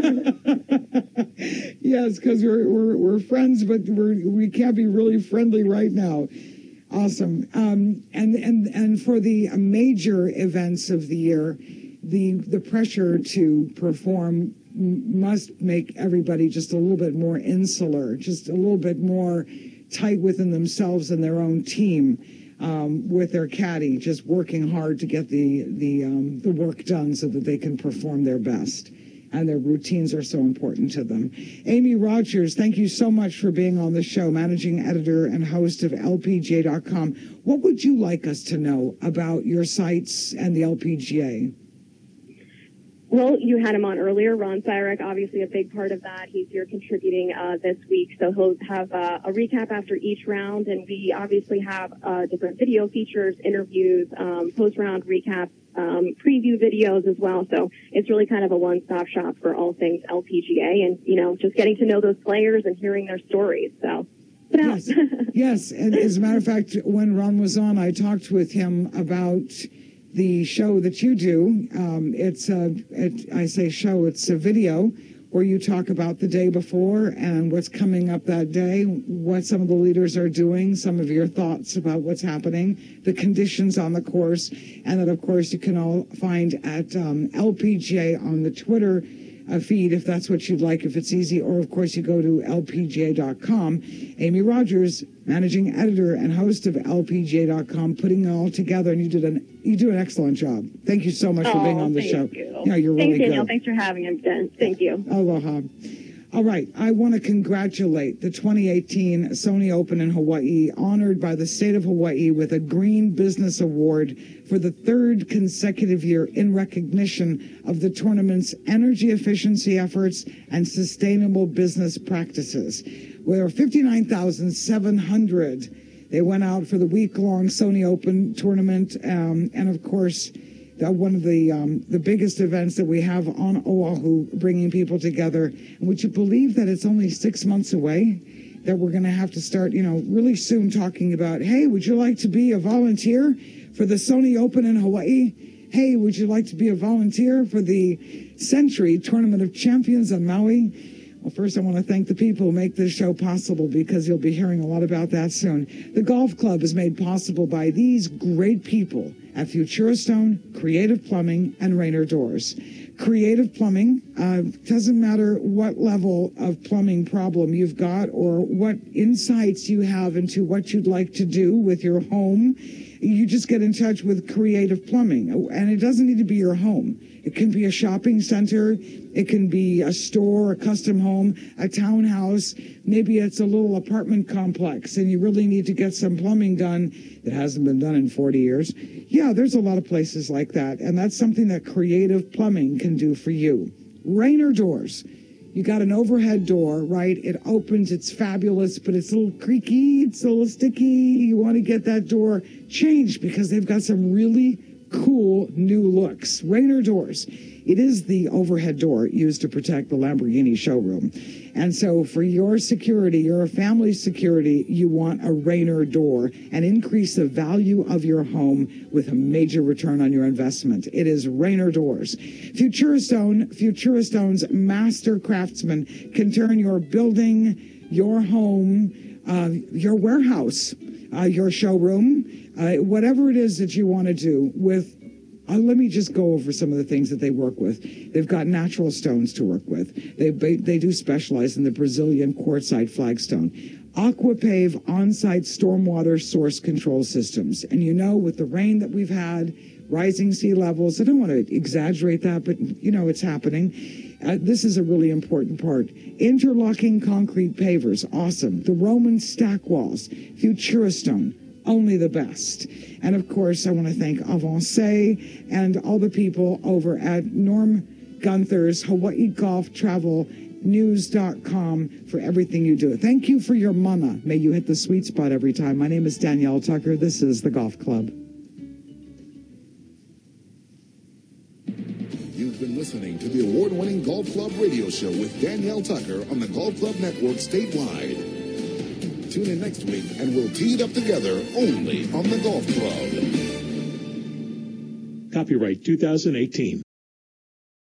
Yes, because we're friends, but we can't be really friendly right now. Awesome. And for the major events of the year, the pressure to perform must make everybody just a little bit more insular, just a little bit more tight within themselves and their own team, with their caddy, just working hard to get the work done so that they can perform their best. And their routines are so important to them. Amy Rogers, thank you so much for being on the show, managing editor and host of LPGA.com. What would you like us to know about your sites and the LPGA? Well, you had him on earlier, Ron Cyrek, obviously a big part of that. He's here contributing this week, so he'll have a recap after each round, and we obviously have different video features, interviews, post-round recaps, preview videos as well. So it's really kind of a one-stop shop for all things LPGA, and, just getting to know those players and hearing their stories. So yes. Yes, and as a matter of fact, when Ron was on, I talked with him about the show that you do. I say show, it's a video where you talk about the day before and what's coming up that day, what some of the leaders are doing, some of your thoughts about what's happening, the conditions on the course, and that, of course, you can all find at LPGA on the Twitter feed, if that's what you'd like, if it's easy, or of course you go to LPGA.com. Amy Rogers, managing editor and host of LPGA.com, putting it all together, and you do an excellent job. Thank you so much for being on the show. You. Yeah, you're really Thanks, Danielle. good. Thanks for having me again. Thank you. Aloha. All right, I want to congratulate the 2018 Sony Open in Hawaii, honored by the state of Hawaii with a Green Business Award for the third consecutive year in recognition of the tournament's energy efficiency efforts and sustainable business practices. There were 59,700. They went out for the week-long Sony Open tournament, and of course, one of the biggest events that we have on Oahu, bringing people together. And would you believe that it's only 6 months away, that we're going to have to start, really soon talking about, hey, would you like to be a volunteer for the Sony Open in Hawaii? Hey, would you like to be a volunteer for the Century Tournament of Champions on Maui? Well, first, I want to thank the people who make this show possible, because you'll be hearing a lot about that soon. The Golf Club is made possible by these great people at Futura Stone, Creative Plumbing, and Rainer Doors. Creative Plumbing, doesn't matter what level of plumbing problem you've got or what insights you have into what you'd like to do with your home, you just get in touch with Creative Plumbing. And it doesn't need to be your home. It can be a shopping center. It can be a store, a custom home, a townhouse. Maybe it's a little apartment complex and you really need to get some plumbing done that hasn't been done in 40 years. Yeah, there's a lot of places like that. And that's something that Creative Plumbing can do for you. Rainer Doors. You got an overhead door, right? It opens, it's fabulous, but it's a little creaky, it's a little sticky. You want to get that door changed because they've got some really cool new looks. Rainer Doors. It is the overhead door used to protect the Lamborghini showroom. And so for your security, your family's security, you want a Rainer door and increase the value of your home with a major return on your investment. It is Rainer Doors. Futura Stone's master craftsmen can turn your building, your home, your warehouse, your showroom, whatever it is that you want to do with let me just go over some of the things that they work with. They've got natural stones to work with. They do specialize in the Brazilian quartzite flagstone. Aquapave on-site stormwater source control systems. And you know, with the rain that we've had, rising sea levels, I don't want to exaggerate that, but you know, it's happening. This is a really important part. Interlocking concrete pavers, awesome. The Roman stack walls, Futuristone, only the best. And of course, I want to thank Avancé and all the people over at Norm Gunther's Hawaii Golf Travel News.com for everything you do. Thank you for your mana. May you hit the sweet spot every time. My name is Danielle Tucker. This is the Golf Club. You've been listening to the award-winning Golf Club radio show with Danielle Tucker on the Golf Club Network statewide. Tune in next week and we'll tee it up together only on the Golf Club. Copyright 2018.